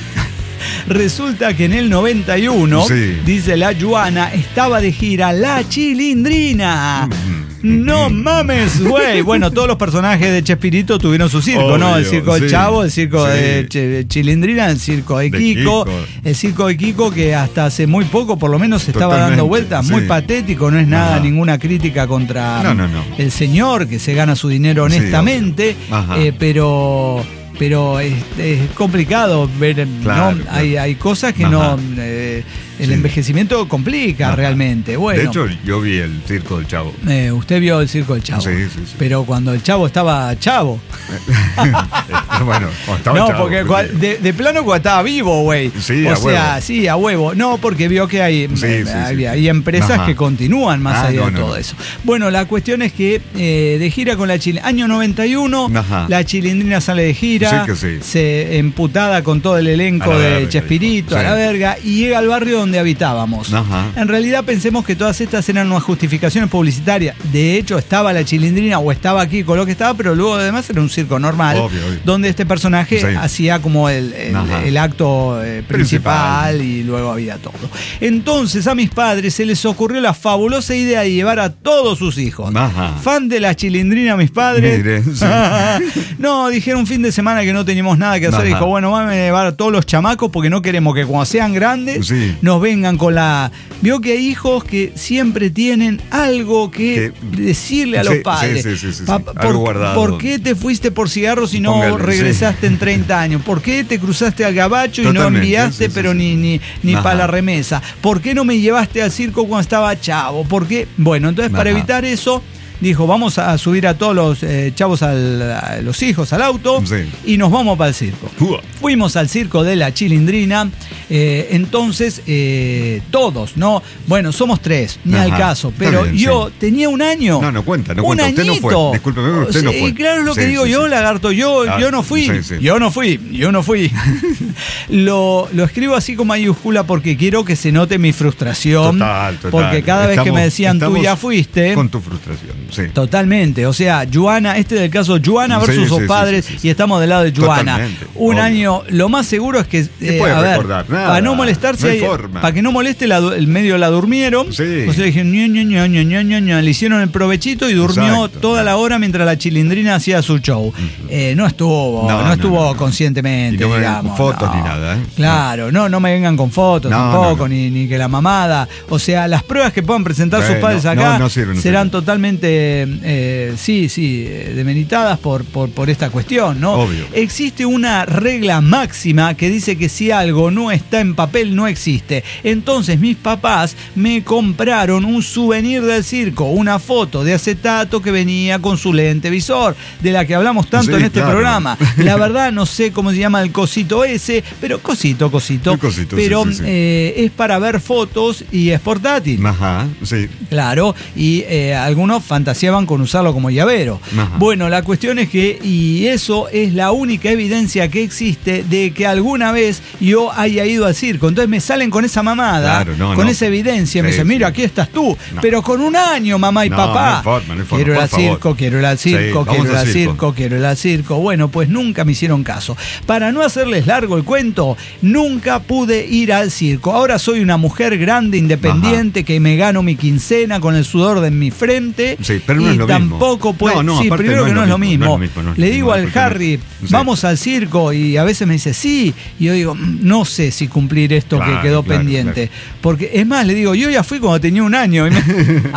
Speaker 2: resulta que en el noventa y uno,
Speaker 3: Sí.
Speaker 2: dice la Joana, estaba de gira La Chilindrina.
Speaker 3: Mm.
Speaker 2: No mames, güey. Bueno, todos los personajes de Chespirito tuvieron su circo,
Speaker 3: Obvio,
Speaker 2: ¿no? El circo del
Speaker 3: sí,
Speaker 2: Chavo, el circo
Speaker 3: sí.
Speaker 2: de Ch- Chilindrina, el circo de,
Speaker 3: De
Speaker 2: Kiko,
Speaker 3: Kiko.
Speaker 2: el circo de Kiko que hasta hace muy poco por lo menos se estaba
Speaker 3: Totalmente,
Speaker 2: dando vueltas, muy
Speaker 3: sí.
Speaker 2: patético, no es nada,
Speaker 3: Ajá.
Speaker 2: ninguna crítica contra
Speaker 3: No, no, no.
Speaker 2: el señor que se gana su dinero
Speaker 3: Sí,
Speaker 2: honestamente,
Speaker 3: Ajá.
Speaker 2: eh, pero... Pero es, es complicado ver,
Speaker 3: Claro,
Speaker 2: ¿no?
Speaker 3: claro.
Speaker 2: Hay, hay cosas que
Speaker 3: Ajá.
Speaker 2: no. eh, el
Speaker 3: Sí.
Speaker 2: envejecimiento complica
Speaker 3: Ajá.
Speaker 2: realmente. Bueno,
Speaker 3: De hecho, yo vi el circo del Chavo.
Speaker 2: eh, usted vio el circo del Chavo.
Speaker 3: Sí, sí, sí.
Speaker 2: Pero cuando el Chavo estaba chavo.
Speaker 3: Bueno, cuando estaba
Speaker 2: No,
Speaker 3: Chavo,
Speaker 2: porque
Speaker 3: sí.
Speaker 2: cua- de, de plano cuando estaba vivo, güey.
Speaker 3: Sí,
Speaker 2: o
Speaker 3: a
Speaker 2: sea,
Speaker 3: huevo.
Speaker 2: sí, a huevo. No, porque vio que hay,
Speaker 3: Sí,
Speaker 2: eh,
Speaker 3: sí,
Speaker 2: hay,
Speaker 3: sí.
Speaker 2: hay empresas
Speaker 3: Ajá.
Speaker 2: que continúan más
Speaker 3: Ah,
Speaker 2: allá
Speaker 3: no,
Speaker 2: de
Speaker 3: no,
Speaker 2: todo
Speaker 3: no.
Speaker 2: eso. Bueno, la cuestión es que eh, de gira con la Chilindrina, año noventa y uno,
Speaker 3: Ajá.
Speaker 2: la Chilindrina sale de gira,
Speaker 3: Sí que sí.
Speaker 2: se emputada con todo el elenco
Speaker 3: A la
Speaker 2: de
Speaker 3: verga,
Speaker 2: Chespirito,
Speaker 3: dijo.
Speaker 2: a la
Speaker 3: Sí.
Speaker 2: verga, y llega al barrio donde habitábamos.
Speaker 3: Ajá.
Speaker 2: En realidad pensemos que todas estas eran unas justificaciones publicitarias. De hecho, estaba la Chilindrina o estaba aquí con lo que estaba, pero luego además era un circo normal,
Speaker 3: Obvio, obvio.
Speaker 2: donde este personaje
Speaker 3: Sí.
Speaker 2: hacía como el, el-
Speaker 3: Ajá.
Speaker 2: el acto eh, principal,
Speaker 3: Principal.
Speaker 2: y luego había todo. Entonces a mis padres se les ocurrió la fabulosa idea de llevar a todos sus hijos.
Speaker 3: Ajá.
Speaker 2: Fan de la Chilindrina, mis padres.
Speaker 3: Mire, sí.
Speaker 2: No, dijeron un fin de semana que no teníamos nada que hacer.
Speaker 3: Ajá.
Speaker 2: Dijo, bueno, vamos a llevar a todos los chamacos porque no queremos que cuando sean grandes
Speaker 3: Sí.
Speaker 2: nos vengan con la... Vio que hay hijos que siempre tienen algo que,
Speaker 3: Que-
Speaker 2: decirle a
Speaker 3: Sí,
Speaker 2: los
Speaker 3: sí,
Speaker 2: padres.
Speaker 3: sí, sí, sí, sí.
Speaker 2: Pa-
Speaker 3: Algo
Speaker 2: por,
Speaker 3: guardado.
Speaker 2: ¿Por qué te fuiste por cigarros y no
Speaker 3: Póngale,
Speaker 2: regresaste
Speaker 3: sí.
Speaker 2: en treinta años? ¿Por qué te cruzaste al gabacho y no
Speaker 3: Totalmente,
Speaker 2: enviaste
Speaker 3: sí, sí,
Speaker 2: pero
Speaker 3: sí.
Speaker 2: ni, ni, ni
Speaker 3: Ajá.
Speaker 2: para la remesa? ¿Por qué no me llevaste al circo cuando estaba chavo? ¿Por qué? Bueno, entonces para
Speaker 3: Ajá.
Speaker 2: evitar eso... Dijo, vamos a subir a todos los eh, chavos, al, a los hijos al auto
Speaker 3: Sí.
Speaker 2: y nos vamos para el circo.
Speaker 3: Uah.
Speaker 2: Fuimos al circo de la Chilindrina, eh, entonces eh, todos, ¿no? Bueno, somos tres, ni
Speaker 3: Ajá.
Speaker 2: al caso,
Speaker 3: Está
Speaker 2: pero
Speaker 3: bien,
Speaker 2: yo
Speaker 3: sí.
Speaker 2: tenía un año.
Speaker 3: No, no cuenta, no
Speaker 2: un
Speaker 3: cuenta. Usted no fue.
Speaker 2: añito.
Speaker 3: Discúlpeme, usted no
Speaker 2: Sí,
Speaker 3: fue.
Speaker 2: Y claro es lo que
Speaker 3: Sí,
Speaker 2: digo
Speaker 3: sí,
Speaker 2: yo,
Speaker 3: sí.
Speaker 2: lagarto, yo,
Speaker 3: Ah,
Speaker 2: yo no fui.
Speaker 3: sí, sí.
Speaker 2: Yo no fui, yo no fui. lo, lo escribo así con mayúscula porque quiero que se note mi frustración.
Speaker 3: Total, total.
Speaker 2: Porque cada vez que
Speaker 3: Estamos-
Speaker 2: me decían tú
Speaker 3: estamos
Speaker 2: ya fuiste.
Speaker 3: Con tu frustración, sí.
Speaker 2: Totalmente, o sea, Joana, este es el caso Joana versus
Speaker 3: Sí,
Speaker 2: sus
Speaker 3: sí,
Speaker 2: padres,
Speaker 3: sí, sí, sí.
Speaker 2: y estamos del lado de Joana.
Speaker 3: Totalmente,
Speaker 2: Un
Speaker 3: obvio.
Speaker 2: año, lo más seguro es que, eh,
Speaker 3: puede
Speaker 2: a ver,
Speaker 3: recordar nada,
Speaker 2: para no molestarse,
Speaker 3: no hay
Speaker 2: ahí-
Speaker 3: forma.
Speaker 2: para que no moleste la du- el medio la durmieron,
Speaker 3: Sí.
Speaker 2: o sea, dijeron, ño, ño, ño, ño, ño, ño, ño, le hicieron el provechito y durmió
Speaker 3: Exacto.
Speaker 2: toda la hora mientras la Chilindrina hacía su show. Eh, no estuvo, no,
Speaker 3: No, no,
Speaker 2: estuvo
Speaker 3: no, no.
Speaker 2: conscientemente,
Speaker 3: Y no me vengan
Speaker 2: digamos.
Speaker 3: con fotos
Speaker 2: no.
Speaker 3: ni nada, ¿eh?
Speaker 2: Claro, no, no me vengan con fotos
Speaker 3: No,
Speaker 2: tampoco,
Speaker 3: no, no.
Speaker 2: Ni, ni que la mamada. O sea, las pruebas que puedan presentar sus
Speaker 3: Bueno,
Speaker 2: padres
Speaker 3: no,
Speaker 2: acá
Speaker 3: no sirven, no
Speaker 2: serán
Speaker 3: sirven.
Speaker 2: totalmente, eh, sí, sí, eh, demeritadas por, por, por esta cuestión, ¿no?
Speaker 3: Obvio.
Speaker 2: Existe una regla máxima que dice que si algo no está en papel, no existe. Entonces mis papás me compraron un souvenir del circo, una foto de acetato que venía con su lente visor, de la que hablamos tanto
Speaker 3: Sí,
Speaker 2: en este
Speaker 3: claro.
Speaker 2: programa. La verdad no sé cómo se llama el cosito ese, pero cosito, cosito.
Speaker 3: El cosito,
Speaker 2: pero
Speaker 3: sí, sí, sí.
Speaker 2: eh, es para ver fotos y es portátil.
Speaker 3: Ajá, sí.
Speaker 2: Claro, y eh, algunos fantaseaban con usarlo como llavero. Ajá. Bueno, la cuestión es que, y eso es la única evidencia que existe de que alguna vez yo haya ido al circo. Entonces me salen con esa mamada, claro, no, con no. esa evidencia, sí, me dicen, mira, sí. aquí estás tú, no. pero con un año, mamá y no, papá. No hay forma, no hay forma, quiero ir al circo, quiero ir al circo, sí, quiero ir al circo, circo, quiero ir al circo. Bueno, pues nunca me hicieron caso. Para no hacerles largo el cuento, nunca pude ir al circo. Ahora soy una mujer grande, independiente, Ajá. que me gano mi quincena con el sudor de mi frente.
Speaker 3: Sí, pero no
Speaker 2: y
Speaker 3: es lo
Speaker 2: tampoco
Speaker 3: mismo.
Speaker 2: puede.
Speaker 3: No, no,
Speaker 2: sí, primero
Speaker 3: no
Speaker 2: que
Speaker 3: es
Speaker 2: no es lo mismo.
Speaker 3: No es lo mismo, no es
Speaker 2: Le
Speaker 3: lo
Speaker 2: digo
Speaker 3: mismo,
Speaker 2: al Harry,
Speaker 3: sí.
Speaker 2: vamos al circo, y a veces me dice sí, y yo digo, no sé si cumplir esto claro, que quedó claro, pendiente. Claro. Porque es más, le digo, yo ya fui cuando tenía un año. Y me...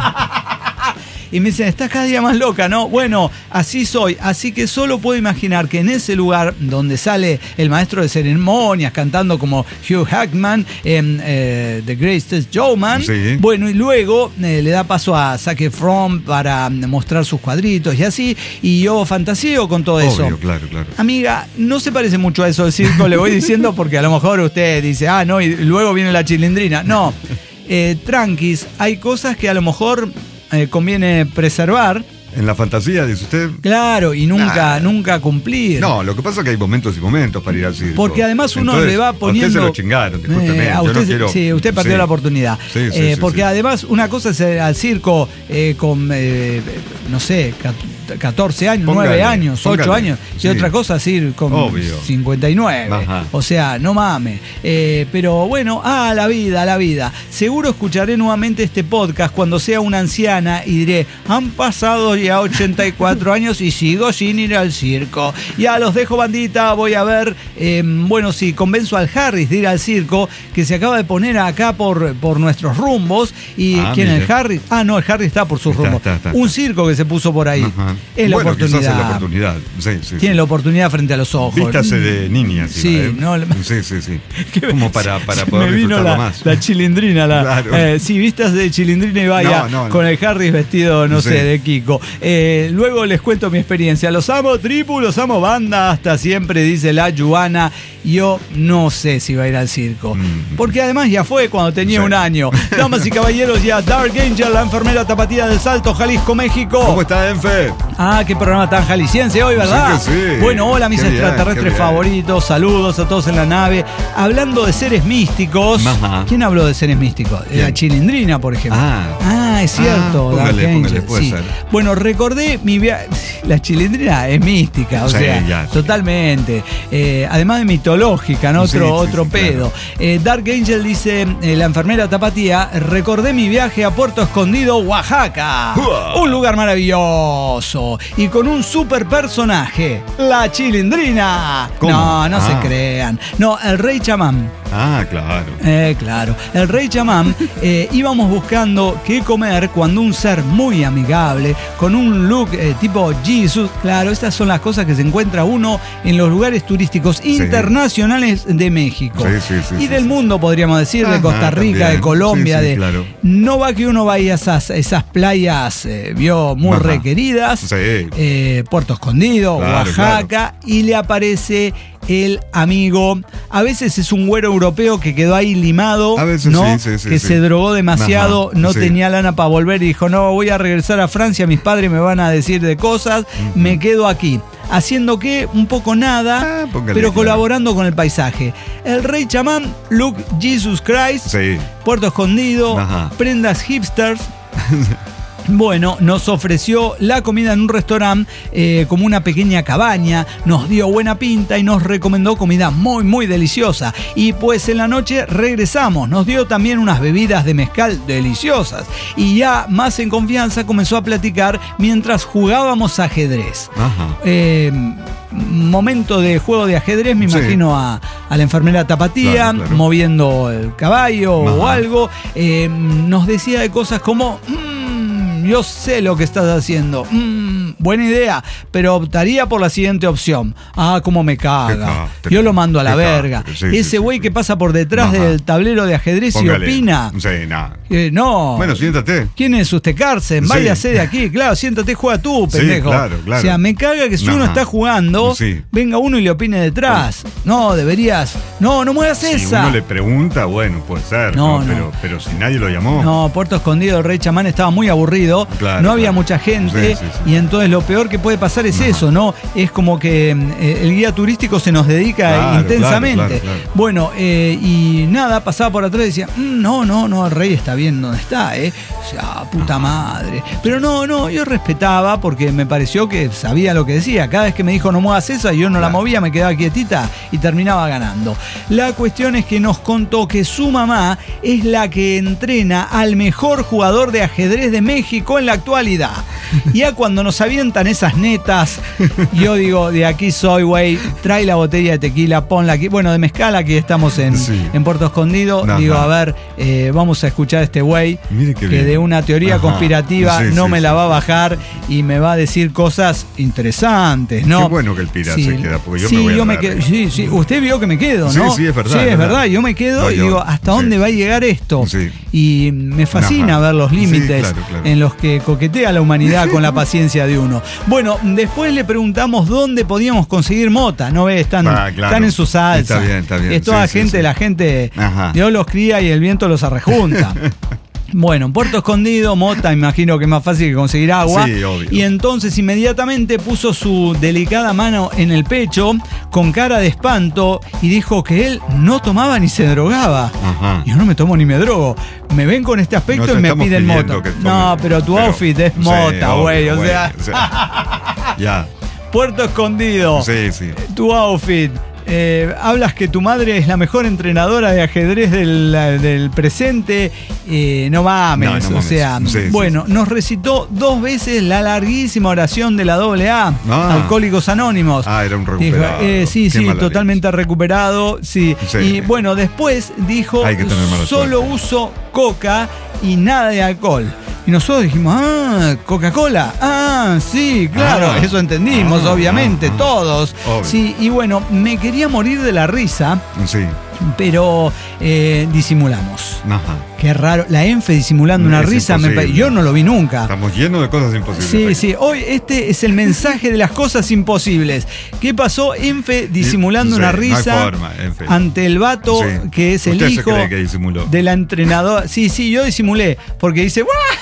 Speaker 2: Y me dicen, estás cada día más loca, ¿no? Bueno, así soy. Así que solo puedo imaginar que en ese lugar donde sale el maestro de ceremonias cantando como Hugh Jackman en eh, The Greatest Showman, sí. bueno, y luego eh, le da paso a Zac Efron para mostrar sus cuadritos y así, y yo fantaseo con todo
Speaker 3: Obvio,
Speaker 2: eso.
Speaker 3: Claro, claro.
Speaker 2: Amiga, no se parece mucho a eso del circo, le voy diciendo, porque a lo mejor usted dice, ah, no, y luego viene la chilindrina. No, eh, tranquis, hay cosas que a lo mejor... Eh, conviene preservar.
Speaker 3: En la fantasía, dice usted.
Speaker 2: Claro, y nunca, nah. nunca cumplir.
Speaker 3: No, lo que pasa es que hay momentos y momentos para ir al circo.
Speaker 2: Porque además uno Entonces, le va poniendo...
Speaker 3: A usted se lo chingaron, discúlpeme.
Speaker 2: Eh, a usted,
Speaker 3: yo no quiero...
Speaker 2: Sí, usted perdió sí. la oportunidad.
Speaker 3: Sí, sí,
Speaker 2: eh,
Speaker 3: sí,
Speaker 2: porque
Speaker 3: sí.
Speaker 2: además una cosa es ir al circo eh, con, eh, no sé, catorce años, póngale, nueve años, póngale, ocho años. Sí. Y otra cosa es ir con Obvio. cincuenta y nueve. Ajá. O sea, no mames. Eh, pero bueno, ah, la vida, la vida. Seguro escucharé nuevamente este podcast cuando sea una anciana y diré, han pasado ya ochenta y cuatro años y sigo sin ir al circo. Ya los dejo, bandita, voy a ver, eh, bueno, si convenzo al Harris de ir al circo, que se acaba de poner acá por, por nuestros rumbos. ¿Y ah, quién es el Harris? Ah, no, el Harris está por sus está, rumbos. Está, está, está. Un circo que se puso por ahí. Ajá. Es la
Speaker 3: bueno,
Speaker 2: oportunidad.
Speaker 3: Quizás es la oportunidad. Sí, sí,
Speaker 2: Tiene
Speaker 3: sí.
Speaker 2: la oportunidad frente a los ojos.
Speaker 3: Vístase de niña.
Speaker 2: Sí,
Speaker 3: ¿eh?
Speaker 2: no,
Speaker 3: sí, sí, sí. Como para, para poder
Speaker 2: me vino
Speaker 3: disfrutarlo
Speaker 2: la,
Speaker 3: más.
Speaker 2: La chilindrina. La,
Speaker 3: claro.
Speaker 2: eh, sí, vistas de chilindrina y vaya no, no, con no. el Harris vestido, no sí. sé, de Kiko. Eh, luego les cuento mi experiencia. Los amo, tribu, los amo, banda. Hasta siempre, dice la Yuana. Yo no sé si va a ir al circo. Mm. Porque además ya fue cuando tenía sí. un año. Damas y caballeros, ya Dark Angel, la enfermera tapatía del Salto, Jalisco, México.
Speaker 3: ¿Cómo está, Enfe?
Speaker 2: Ah, qué programa tan jalisciense hoy, ¿verdad?
Speaker 3: Sí, sí.
Speaker 2: Bueno, hola mis qué extraterrestres bien, favoritos, saludos a todos en la nave. Hablando de seres místicos, Ajá. ¿quién habló de seres místicos? ¿Quién? La chilindrina, por ejemplo. Ah, ah es cierto.
Speaker 3: Ah, póngale, póngale, puede
Speaker 2: sí.
Speaker 3: ser.
Speaker 2: Bueno, recordé mi viaje. La chilindrina es mística, o sí, sea, ya, totalmente. Eh, además de mitológica, ¿no? Otro, sí, sí, otro sí, pedo. Claro. Eh, Dark Angel dice, eh, la enfermera tapatía, recordé mi viaje a Puerto Escondido, Oaxaca. Uh. Un lugar maravilloso. Y con un super personaje, la chilindrina. ¿Cómo? No, no ah. se crean. No, el rey chamán.
Speaker 3: Ah, claro.
Speaker 2: Eh, claro. El rey chamán, eh, íbamos buscando qué comer cuando un ser muy amigable, con un look eh, tipo Jesus, claro, estas son las cosas que se encuentra uno en los lugares turísticos sí. internacionales de México.
Speaker 3: Sí, sí, sí,
Speaker 2: y
Speaker 3: sí,
Speaker 2: del
Speaker 3: sí.
Speaker 2: mundo, podríamos decir, Ajá, de Costa Rica, también. de Colombia, sí, sí, de claro. no va que uno vaya a esas, esas playas, eh, vio, muy Ajá. requeridas, sí. eh, Puerto Escondido, claro, Oaxaca, claro. y le aparece el amigo, a veces es un güero europeo que quedó ahí limado,
Speaker 3: a veces
Speaker 2: ¿no?
Speaker 3: sí, sí, sí,
Speaker 2: que
Speaker 3: sí.
Speaker 2: se drogó demasiado, Ajá, no sí. tenía lana para volver y dijo, no, voy a regresar a Francia, mis padres me van a decir de cosas, uh-huh. me quedo aquí. Haciendo que un poco nada, ah, póngale, pero colaborando claro. con el paisaje. El rey chamán, look Jesus Christ, sí. Puerto Escondido, Ajá. prendas hipsters. Bueno, nos ofreció la comida en un restaurante eh, como una pequeña cabaña, nos dio buena pinta y nos recomendó comida muy muy deliciosa. Y pues en la noche regresamos, nos dio también unas bebidas de mezcal deliciosas. Y ya más en confianza comenzó a platicar mientras jugábamos ajedrez. Ajá. Eh, momento de juego de ajedrez, me sí. imagino a, a la enfermera tapatía, claro, claro. moviendo el caballo Ajá. o algo. Eh, nos decía de cosas como... Mmm, yo sé lo que estás haciendo. Mm, mmm, buena idea, pero optaría por la siguiente opción. Ah, cómo me caga. Yo lo mando a la verga. Sí, Ese güey sí, sí, que pasa por detrás Ajá. del tablero de ajedrez Póngale. y opina.
Speaker 3: Sí, nada.
Speaker 2: Eh, no.
Speaker 3: Bueno, siéntate.
Speaker 2: ¿Quién es usted, Carsen? Sí. Váyase de aquí. Claro, siéntate, juega tú, pendejo.
Speaker 3: Sí, claro, claro.
Speaker 2: O sea, me caga que si Ajá. uno está jugando, sí. venga uno y le opine detrás. No, deberías. No, no muevas
Speaker 3: si
Speaker 2: esa.
Speaker 3: Si uno le pregunta, bueno, puede ser. No, ¿no? No. Pero, pero si nadie lo llamó.
Speaker 2: No, Puerto Escondido, el Rey Chamán estaba muy aburrido. Claro, no había claro. mucha gente. Sí, sí, sí. Y entonces lo peor que puede pasar es Ajá. eso, ¿no? Es como que eh, el guía turístico se nos dedica claro, intensamente. Claro, claro, claro. Bueno, eh, y nada, pasaba por atrás y decía, mmm, no, no, no, el rey está bien donde está, ¿eh? O sea, puta madre. Pero no, no, yo respetaba porque me pareció que sabía lo que decía. Cada vez que me dijo no muevas esa, yo no claro. la movía, me quedaba quietita y terminaba ganando. La cuestión es que nos contó que su mamá es la que entrena al mejor jugador de ajedrez de México en la actualidad. Ya cuando nos avientan esas netas, yo digo, de aquí soy, güey, trae la botella de tequila, ponla aquí. Bueno, de mezcal, aquí estamos en, sí. en Puerto Escondido. Ajá. Digo, a ver, eh, vamos a escuchar a este güey que bien. de una teoría Ajá. conspirativa sí, no sí, me sí, la va a bajar y me va a decir cosas interesantes, ¿no?
Speaker 3: Qué bueno que el pirata
Speaker 2: sí.
Speaker 3: se queda, porque yo
Speaker 2: sí,
Speaker 3: me voy a
Speaker 2: yo me quedo, sí, sí. Usted vio que me quedo, ¿no?
Speaker 3: Sí, sí, es verdad.
Speaker 2: Sí, es,
Speaker 3: es
Speaker 2: verdad.
Speaker 3: verdad.
Speaker 2: Yo me quedo no, y digo, ¿hasta sí. dónde va a llegar esto?
Speaker 3: Sí.
Speaker 2: Y me fascina Ajá. ver los límites sí, claro, claro. en los que coquetea la humanidad con la paciencia de uno. Bueno, después le preguntamos dónde podíamos conseguir mota. ¿No ves? Están, ah, claro. están en su salsa.
Speaker 3: Está bien, está bien.
Speaker 2: Es toda sí, gente, sí, sí. la gente, Ajá. Dios los cría y el viento los arrejunta. Bueno, en Puerto Escondido, mota, imagino que es más fácil que conseguir agua.
Speaker 3: Sí, obvio.
Speaker 2: Y entonces inmediatamente puso su delicada mano en el pecho con cara de espanto y dijo que él no tomaba ni se drogaba. Ajá. Yo no me tomo ni me drogo. Me ven con este aspecto no y me piden mota. No, pero tu pero, outfit es mota, güey. Sí, o sea.
Speaker 3: O sea ya.
Speaker 2: Puerto Escondido.
Speaker 3: Sí, sí.
Speaker 2: Tu outfit. Eh, hablas que tu madre es la mejor entrenadora de ajedrez del, del presente. Eh, no mames, no, no mames. O sea, sí, bueno, sí, sí. nos recitó dos veces la larguísima oración de la doble A, ah. Alcohólicos Anónimos.
Speaker 3: Ah, era un recuperado.
Speaker 2: Dijo, eh, sí, Qué sí, totalmente leche. recuperado. Sí. sí. Y bueno, después dijo, solo suerte. uso coca y nada de alcohol. Y nosotros dijimos, ah, Coca-Cola. Ah, sí, claro, ah, eso entendimos, ah, obviamente, ah, todos. Obvio. Sí, y bueno, me quería morir de la risa. Sí. Pero eh, disimulamos. Ajá. Qué raro. La Enfe disimulando una es risa. Me, yo no lo vi nunca.
Speaker 3: Estamos llenos de cosas imposibles.
Speaker 2: Sí,
Speaker 3: aquí.
Speaker 2: sí. Hoy este es el mensaje de las cosas imposibles. ¿Qué pasó? Enfe disimulando sí, una risa
Speaker 3: no hay forma, Enfe.
Speaker 2: ante el vato sí. que es el hijo
Speaker 3: se cree que disimuló?
Speaker 2: de la entrenadora. Sí, sí, yo disimulé. Porque dice,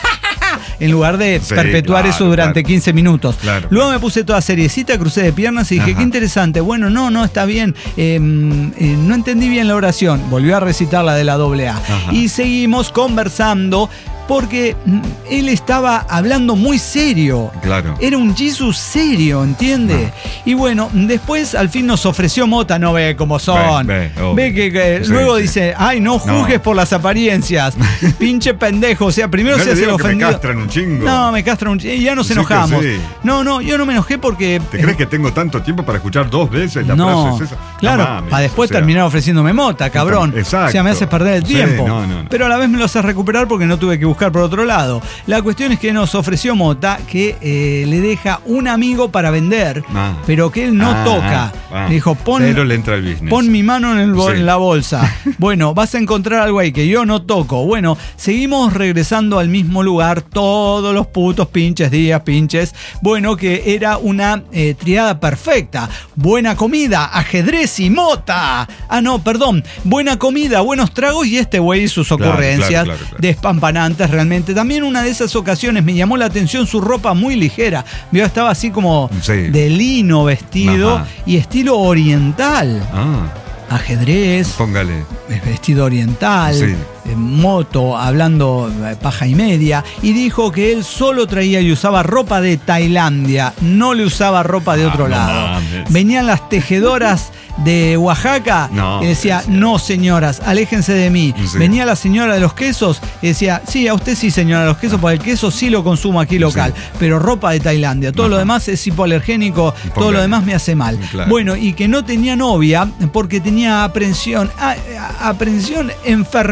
Speaker 2: en lugar de sí, perpetuar claro, eso durante claro. quince minutos. Claro, Luego claro. me puse toda seriecita, crucé de piernas y dije, Ajá. qué interesante. Bueno, no, no, está bien. Eh, eh, no entendí bien la oración. Volvió a recitar la de la doble A. Ajá. Y seguimos conversando porque él estaba hablando muy serio. Claro. Era un Jesus serio, ¿entiende? Ah. Y bueno, después al fin nos ofreció mota, no ve cómo son. Ve, ve, ve que, que sí, luego sí. dice, ay, no juzgues no. por las apariencias. Pinche pendejo. O sea, primero
Speaker 3: no
Speaker 2: se hace el ofendido.
Speaker 3: Me castran un chingo.
Speaker 2: No, me castran un chingo. Y ya nos sí enojamos. Sí. No, no, yo no me enojé porque.
Speaker 3: ¿Te eh, crees que tengo tanto tiempo para escuchar dos veces la
Speaker 2: no,
Speaker 3: frase esa?
Speaker 2: Claro, no mames, para después o sea, terminar ofreciéndome mota, cabrón. Exacto. O sea, me haces perder el tiempo. Sí, no, no, no. Pero a la vez me lo haces recuperar porque no tuve que buscar por otro lado. La cuestión es que nos ofreció mota que eh, le deja un amigo para vender, ah. pero que él no ah, toca. Ah, le dijo, pon,
Speaker 3: pero le entra el business.
Speaker 2: pon mi mano en, el, sí. en la bolsa. Bueno, vas a encontrar algo ahí que yo no toco. Bueno, seguimos regresando al mismo lugar todos los putos pinches días, pinches. Bueno, que era una eh, triada perfecta. Buena comida, ajedrez y mota. Ah, no, perdón. Buena comida, buenos tragos y este güey y sus ocurrencias claro, claro, claro, claro. despampanantes realmente. También una de esas ocasiones me llamó la atención su ropa muy ligera. Yo estaba así como sí. de lino vestido Ajá. y estilo oriental. Ah. Ajedrez.
Speaker 3: Póngale.
Speaker 2: Vestido oriental. Sí. Moto, hablando paja y media, y dijo que él solo traía y usaba ropa de Tailandia, no le usaba ropa de otro ah, lado. No, Venían las tejedoras de Oaxaca no, y decía, sí. no señoras, aléjense de mí. Sí. Venía la señora de los quesos y decía, sí, a usted sí señora de los quesos, porque el queso sí lo consumo aquí local, sí. pero ropa de Tailandia, todo Ajá. lo demás es hipoalergénico, Póngale. todo lo demás me hace mal. Claro. Bueno, y que no tenía novia porque tenía aprensión, a, a, aprensión enfermiza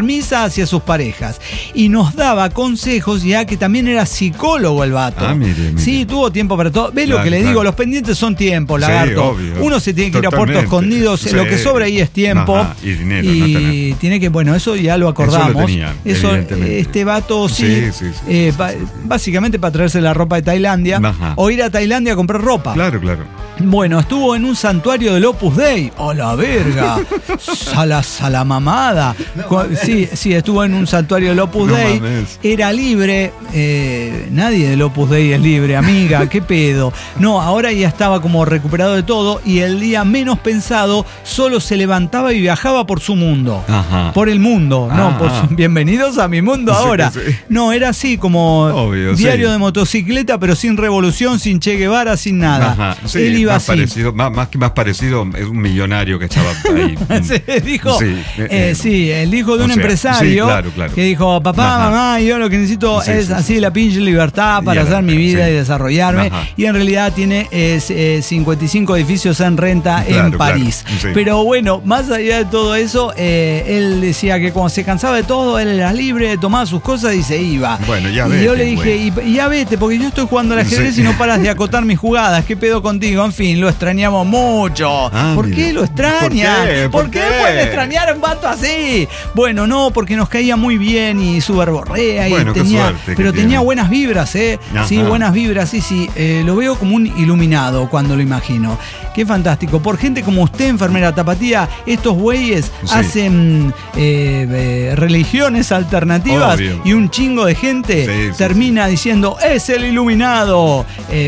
Speaker 2: hacia sus parejas. Y nos daba consejos, ya que también era psicólogo el vato.
Speaker 3: Ah, mire, mire.
Speaker 2: Sí, tuvo tiempo para todo. ¿Ves claro, lo que le
Speaker 3: claro.
Speaker 2: digo? Los pendientes son tiempo, lagarto.
Speaker 3: Sí,
Speaker 2: Uno se tiene que ir a Puerto Escondido, sí. Lo que sobra ahí es tiempo.
Speaker 3: Ajá, y dinero.
Speaker 2: Y no tiene que, bueno, eso ya lo acordamos.
Speaker 3: Eso lo tenía,
Speaker 2: eso, este vato sí,
Speaker 3: sí, sí, sí,
Speaker 2: eh,
Speaker 3: sí,
Speaker 2: ba-
Speaker 3: sí, sí.
Speaker 2: básicamente para traerse la ropa de Tailandia.
Speaker 3: Ajá.
Speaker 2: O ir a Tailandia a comprar ropa.
Speaker 3: Claro, claro.
Speaker 2: Bueno, estuvo en un santuario del Opus Dei. ¡Oh, la verga! Sala, sala mamada. No, sí, sí, estuvo en un santuario del Opus no Dei. Mames. Era libre. Eh, nadie del Opus Dei es libre, amiga. ¿Qué pedo? No, ahora ya estaba como recuperado de todo y el día menos pensado solo se levantaba y viajaba por su mundo.
Speaker 3: Ajá.
Speaker 2: Por el mundo.
Speaker 3: Ah,
Speaker 2: no, por
Speaker 3: ah.
Speaker 2: su, bienvenidos a mi mundo ahora. Sí, sí. No, era así como
Speaker 3: obvio,
Speaker 2: diario
Speaker 3: sí.
Speaker 2: de motocicleta, pero sin revolución, sin Che Guevara, sin nada.
Speaker 3: Ajá. Sí,
Speaker 2: Él iba
Speaker 3: más
Speaker 2: así.
Speaker 3: Parecido, más, más que más parecido, es un millonario que estaba ahí.
Speaker 2: Se dijo,
Speaker 3: sí,
Speaker 2: eh, eh, sí, el hijo de un
Speaker 3: sea,
Speaker 2: empresario
Speaker 3: sí, claro, claro.
Speaker 2: que dijo, papá,
Speaker 3: Ajá.
Speaker 2: mamá, yo lo que necesito
Speaker 3: sí,
Speaker 2: es
Speaker 3: sí,
Speaker 2: así
Speaker 3: sí.
Speaker 2: la pinche libertad para
Speaker 3: y
Speaker 2: hacer mi vida
Speaker 3: sí.
Speaker 2: y desarrollarme.
Speaker 3: Ajá.
Speaker 2: Y en realidad tiene eh, eh, cincuenta y cinco edificios en renta
Speaker 3: claro,
Speaker 2: en París.
Speaker 3: Claro, sí.
Speaker 2: Pero bueno, más allá de todo eso, eh, él decía que cuando se cansaba de todo, él era libre, tomaba sus cosas y se iba.
Speaker 3: Bueno, ya
Speaker 2: y
Speaker 3: vete,
Speaker 2: yo le dije, y, y ya vete, porque yo estoy jugando al ajedrez
Speaker 3: sí.
Speaker 2: y no paras de acotar mis jugadas. ¿Qué pedo contigo? En fin, lo extrañamos mucho.
Speaker 3: Ah,
Speaker 2: ¿Por
Speaker 3: mira.
Speaker 2: qué lo extraña?
Speaker 3: ¿Por qué?
Speaker 2: ¿Por,
Speaker 3: ¿Por
Speaker 2: qué
Speaker 3: qué?
Speaker 2: puede extrañar a un vato así? Bueno, no, porque nos caía muy bien y su verborrea
Speaker 3: bueno,
Speaker 2: y tenía,
Speaker 3: suerte
Speaker 2: pero tenía
Speaker 3: tiene.
Speaker 2: buenas vibras, ¿eh?
Speaker 3: Ajá.
Speaker 2: Sí, buenas vibras, sí, sí. Eh, lo veo como un iluminado cuando lo imagino. Qué fantástico. Por gente como usted, enfermera Tapatía, estos güeyes
Speaker 3: sí.
Speaker 2: hacen eh, eh, religiones alternativas
Speaker 3: Obvio.
Speaker 2: y un chingo de gente
Speaker 3: sí, sí,
Speaker 2: termina sí. diciendo, es el iluminado. Eh,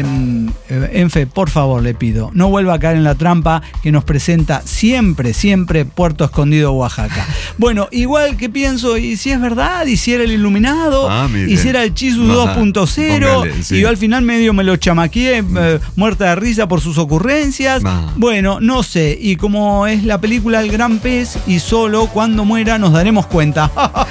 Speaker 2: Enfe, por favor, le pido, no vuelva a caer en la trampa que nos presenta siempre, siempre Puerto Escondido, Oaxaca. Bueno, igual que pienso, y si es verdad, y si era el iluminado,
Speaker 3: ah,
Speaker 2: y si era el Chisu dos punto cero, sí. y yo al final medio me lo chamaqueé, eh, muerta de risa por sus ocurrencias. Ah. Bueno, no sé, y como es la película El Gran Pez, y solo cuando muera nos daremos cuenta.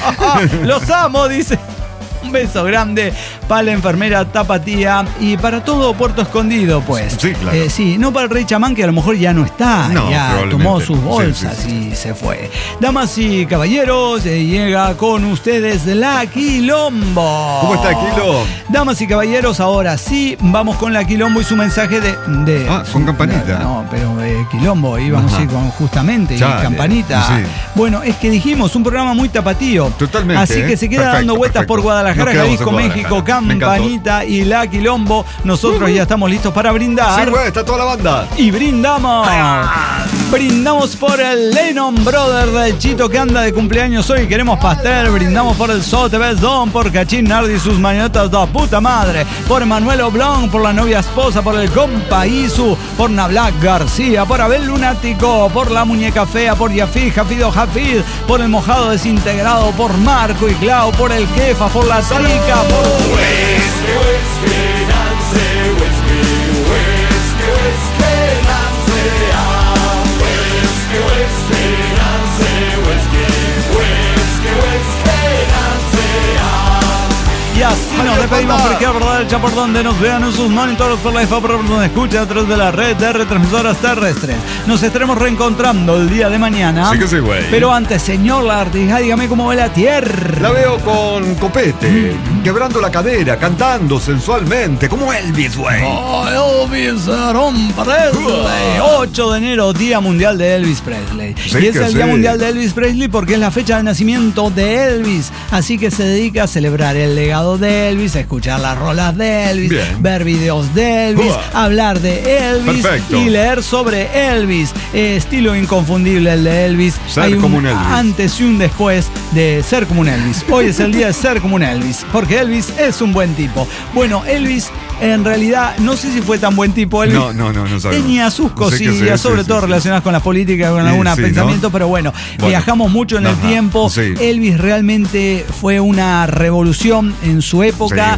Speaker 2: Los amo, dice. Un beso grande para la enfermera Tapatía y para todo Puerto Escondido, pues.
Speaker 3: Sí, claro.
Speaker 2: Eh, sí, no para el Rey Chamán, que a lo mejor ya no está,
Speaker 3: no,
Speaker 2: ya tomó sus bolsas
Speaker 3: sí, sí, sí.
Speaker 2: y se fue. Damas y caballeros, eh, llega con ustedes la Quilombo.
Speaker 3: ¿Cómo está, Quilo?
Speaker 2: Damas y caballeros, ahora sí, vamos con la Quilombo y su mensaje de... de
Speaker 3: ah, con campanita.
Speaker 2: No, pero eh, Quilombo, íbamos a ir con justamente
Speaker 3: Chale,
Speaker 2: y campanita.
Speaker 3: Sí.
Speaker 2: Bueno, es que dijimos, un programa muy tapatío.
Speaker 3: Totalmente.
Speaker 2: Así que se queda
Speaker 3: perfecto,
Speaker 2: dando vueltas
Speaker 3: perfecto.
Speaker 2: por Guadalajara, Jalisco, México, Campanita y la Quilombo. Nosotros uh-huh. ya estamos listos para brindar.
Speaker 3: Sí, güey, está toda la banda.
Speaker 2: Y brindamos. ¡Ah! Brindamos por el Lennon Brother del Chito que anda de cumpleaños hoy. Queremos pastel. Brindamos por el Sotebes Don, por Cachín Nardi y sus mañotas de puta madre. Por Manuel Oblong, por la novia esposa, por el compa Isu, por Nablac García, por Abel Lunático, por la muñeca fea, por Yafid, Jafido Jafid, por el mojado desintegrado, por Marco y Clau, por el Kefa, por la Trica, por
Speaker 5: Whisky, whisky, Nancy, whisky, whisky, whisky, Nancy, ah. Whisky, whisky, Nancy, whisky, whisky, whisky, Nancy, ah.
Speaker 2: Y así nos despedimos por izquierda, por derecha, por donde nos vean en sus monitores, por la F A, por donde escuchen a través de la red de retransmisoras terrestres. Nos estaremos reencontrando el día de mañana.
Speaker 3: Sí que sí, güey.
Speaker 2: Pero antes, señor Lartija, dígame cómo va la tierra.
Speaker 3: La veo con copete, mm. quebrando la cadera, cantando sensualmente, como Elvis, güey.
Speaker 2: Oh, Elvis Aaron Presley. ocho de enero, Día Mundial de Elvis Presley.
Speaker 3: Sí
Speaker 2: y es el
Speaker 3: sí.
Speaker 2: Día Mundial de Elvis Presley porque es la fecha de nacimiento de Elvis. Así que se dedica a celebrar el legado de Elvis, a escuchar las rolas de Elvis,
Speaker 3: bien.
Speaker 2: ver videos de Elvis,
Speaker 3: Uah.
Speaker 2: hablar de Elvis
Speaker 3: Perfecto.
Speaker 2: y leer sobre Elvis. Eh, estilo inconfundible el de Elvis.
Speaker 3: Ser
Speaker 2: Hay un
Speaker 3: como un Elvis.
Speaker 2: antes y un después de ser como un Elvis. Hoy es el día de ser como un Elvis, porque Elvis es un buen tipo. Bueno, Elvis en realidad no sé si fue tan buen tipo. Elvis
Speaker 3: no, no, no, no sabemos.
Speaker 2: tenía sus cosillas,
Speaker 3: sí, sí,
Speaker 2: sobre
Speaker 3: sí,
Speaker 2: todo
Speaker 3: sí,
Speaker 2: relacionadas con la política, con
Speaker 3: sí,
Speaker 2: algunos
Speaker 3: sí,
Speaker 2: pensamientos,
Speaker 3: ¿no?
Speaker 2: pero bueno,
Speaker 3: bueno,
Speaker 2: viajamos mucho en
Speaker 3: ajá,
Speaker 2: el tiempo.
Speaker 3: sí.
Speaker 2: Elvis realmente fue una revolución en su época.
Speaker 3: Sí,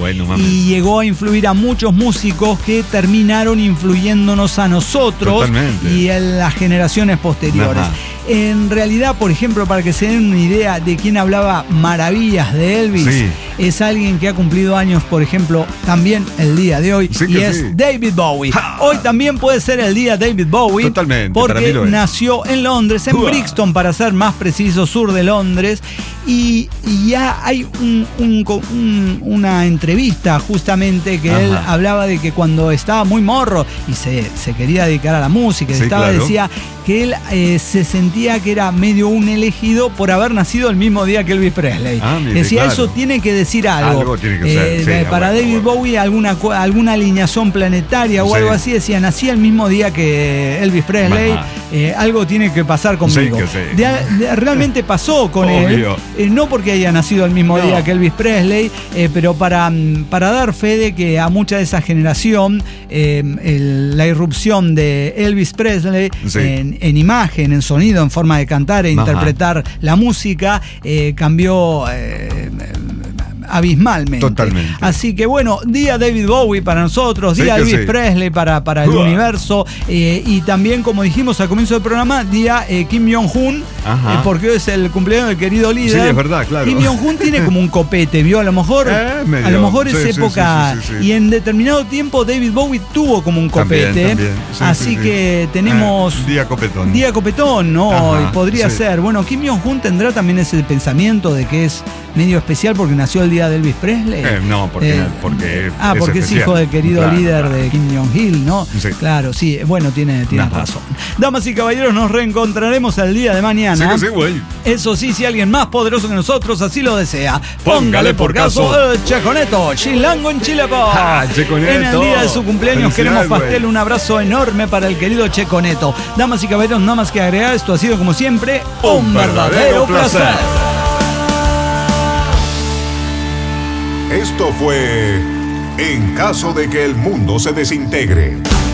Speaker 3: Broadway, no
Speaker 2: y llegó a influir a muchos músicos que terminaron influyéndonos a nosotros. Totalmente. Y a las generaciones posteriores. Ajá. En realidad, por ejemplo, para que se den una idea de quién hablaba maravillas de Elvis, sí. es alguien que ha cumplido años, por ejemplo, también el día de hoy, sí y es sí. David Bowie. ¡Ja! Hoy también puede ser el día David Bowie.
Speaker 3: Totalmente.
Speaker 2: Porque nació en Londres, en Uah. Brixton, para ser más preciso, sur de Londres. Y, y ya hay un, un, un, una entrevista justamente que Ajá. él hablaba de que cuando estaba muy morro y se, se quería dedicar a la música, sí, estaba, claro. decía que él eh, se sentía que era medio un elegido por haber nacido el mismo día que Elvis Presley. Ah, mire, decía, claro. eso tiene que decir algo. Algo tiene que eh, ser. Sí, para bueno, David bueno. Bowie, alguna, alguna alineación planetaria o sí. algo así, decía, nací el mismo día que Elvis Presley, eh, algo tiene que pasar conmigo. Sí, que sí. de, de, realmente pasó con Obvio. él. Eh, no porque haya nacido el mismo no. día que Elvis Presley, eh, pero para, para dar fe de que a mucha de esa generación eh, el, la irrupción de Elvis Presley sí. en, en imagen, en sonido, en forma de cantar e Ajá. interpretar la música, eh, cambió eh, abismalmente.
Speaker 3: Totalmente.
Speaker 2: Así que bueno, día David Bowie para nosotros, día sí Elvis sí. Presley para, para el uh. universo, eh, y también, como dijimos al comienzo del programa, día eh, Kim Jong-un, eh, porque hoy es el cumpleaños del querido líder.
Speaker 3: Sí, es verdad, claro.
Speaker 2: Kim Jong-un tiene como un copete, ¿vio? A lo mejor, eh, medio, a lo mejor sí, es sí, época, sí, sí, sí, sí. y en determinado tiempo David Bowie tuvo como un copete. También, también. Sí, así sí, que sí. tenemos
Speaker 3: eh, día copetón.
Speaker 2: Día copetón, ¿no? Ajá, podría sí. ser. Bueno, Kim Jong-un tendrá también ese pensamiento de que es medio especial porque nació el día de Elvis Presley.
Speaker 3: Eh, no, porque, eh, porque
Speaker 2: ah,
Speaker 3: es
Speaker 2: porque
Speaker 3: especial.
Speaker 2: es hijo del querido claro, líder claro. de Kim Jong-il, ¿no?
Speaker 3: Sí.
Speaker 2: Claro, sí, bueno, tiene, tiene
Speaker 3: Ajá.
Speaker 2: razón. Damas y caballeros, nos reencontraremos el día de mañana.
Speaker 3: Sí que sí, güey.
Speaker 2: Eso sí, si alguien más poderoso que nosotros así lo desea, póngale, póngale por caso el Checoneto, Chilango en Chile Pop.
Speaker 3: Ah, Checoneto.
Speaker 2: En el día de su cumpleaños queremos pastel, un abrazo enorme para el querido Checoneto. Damas y caballeros, nada más que agregar, esto ha sido como siempre un, un verdadero placer. placer.
Speaker 1: Esto fue En caso de que el mundo se desintegre.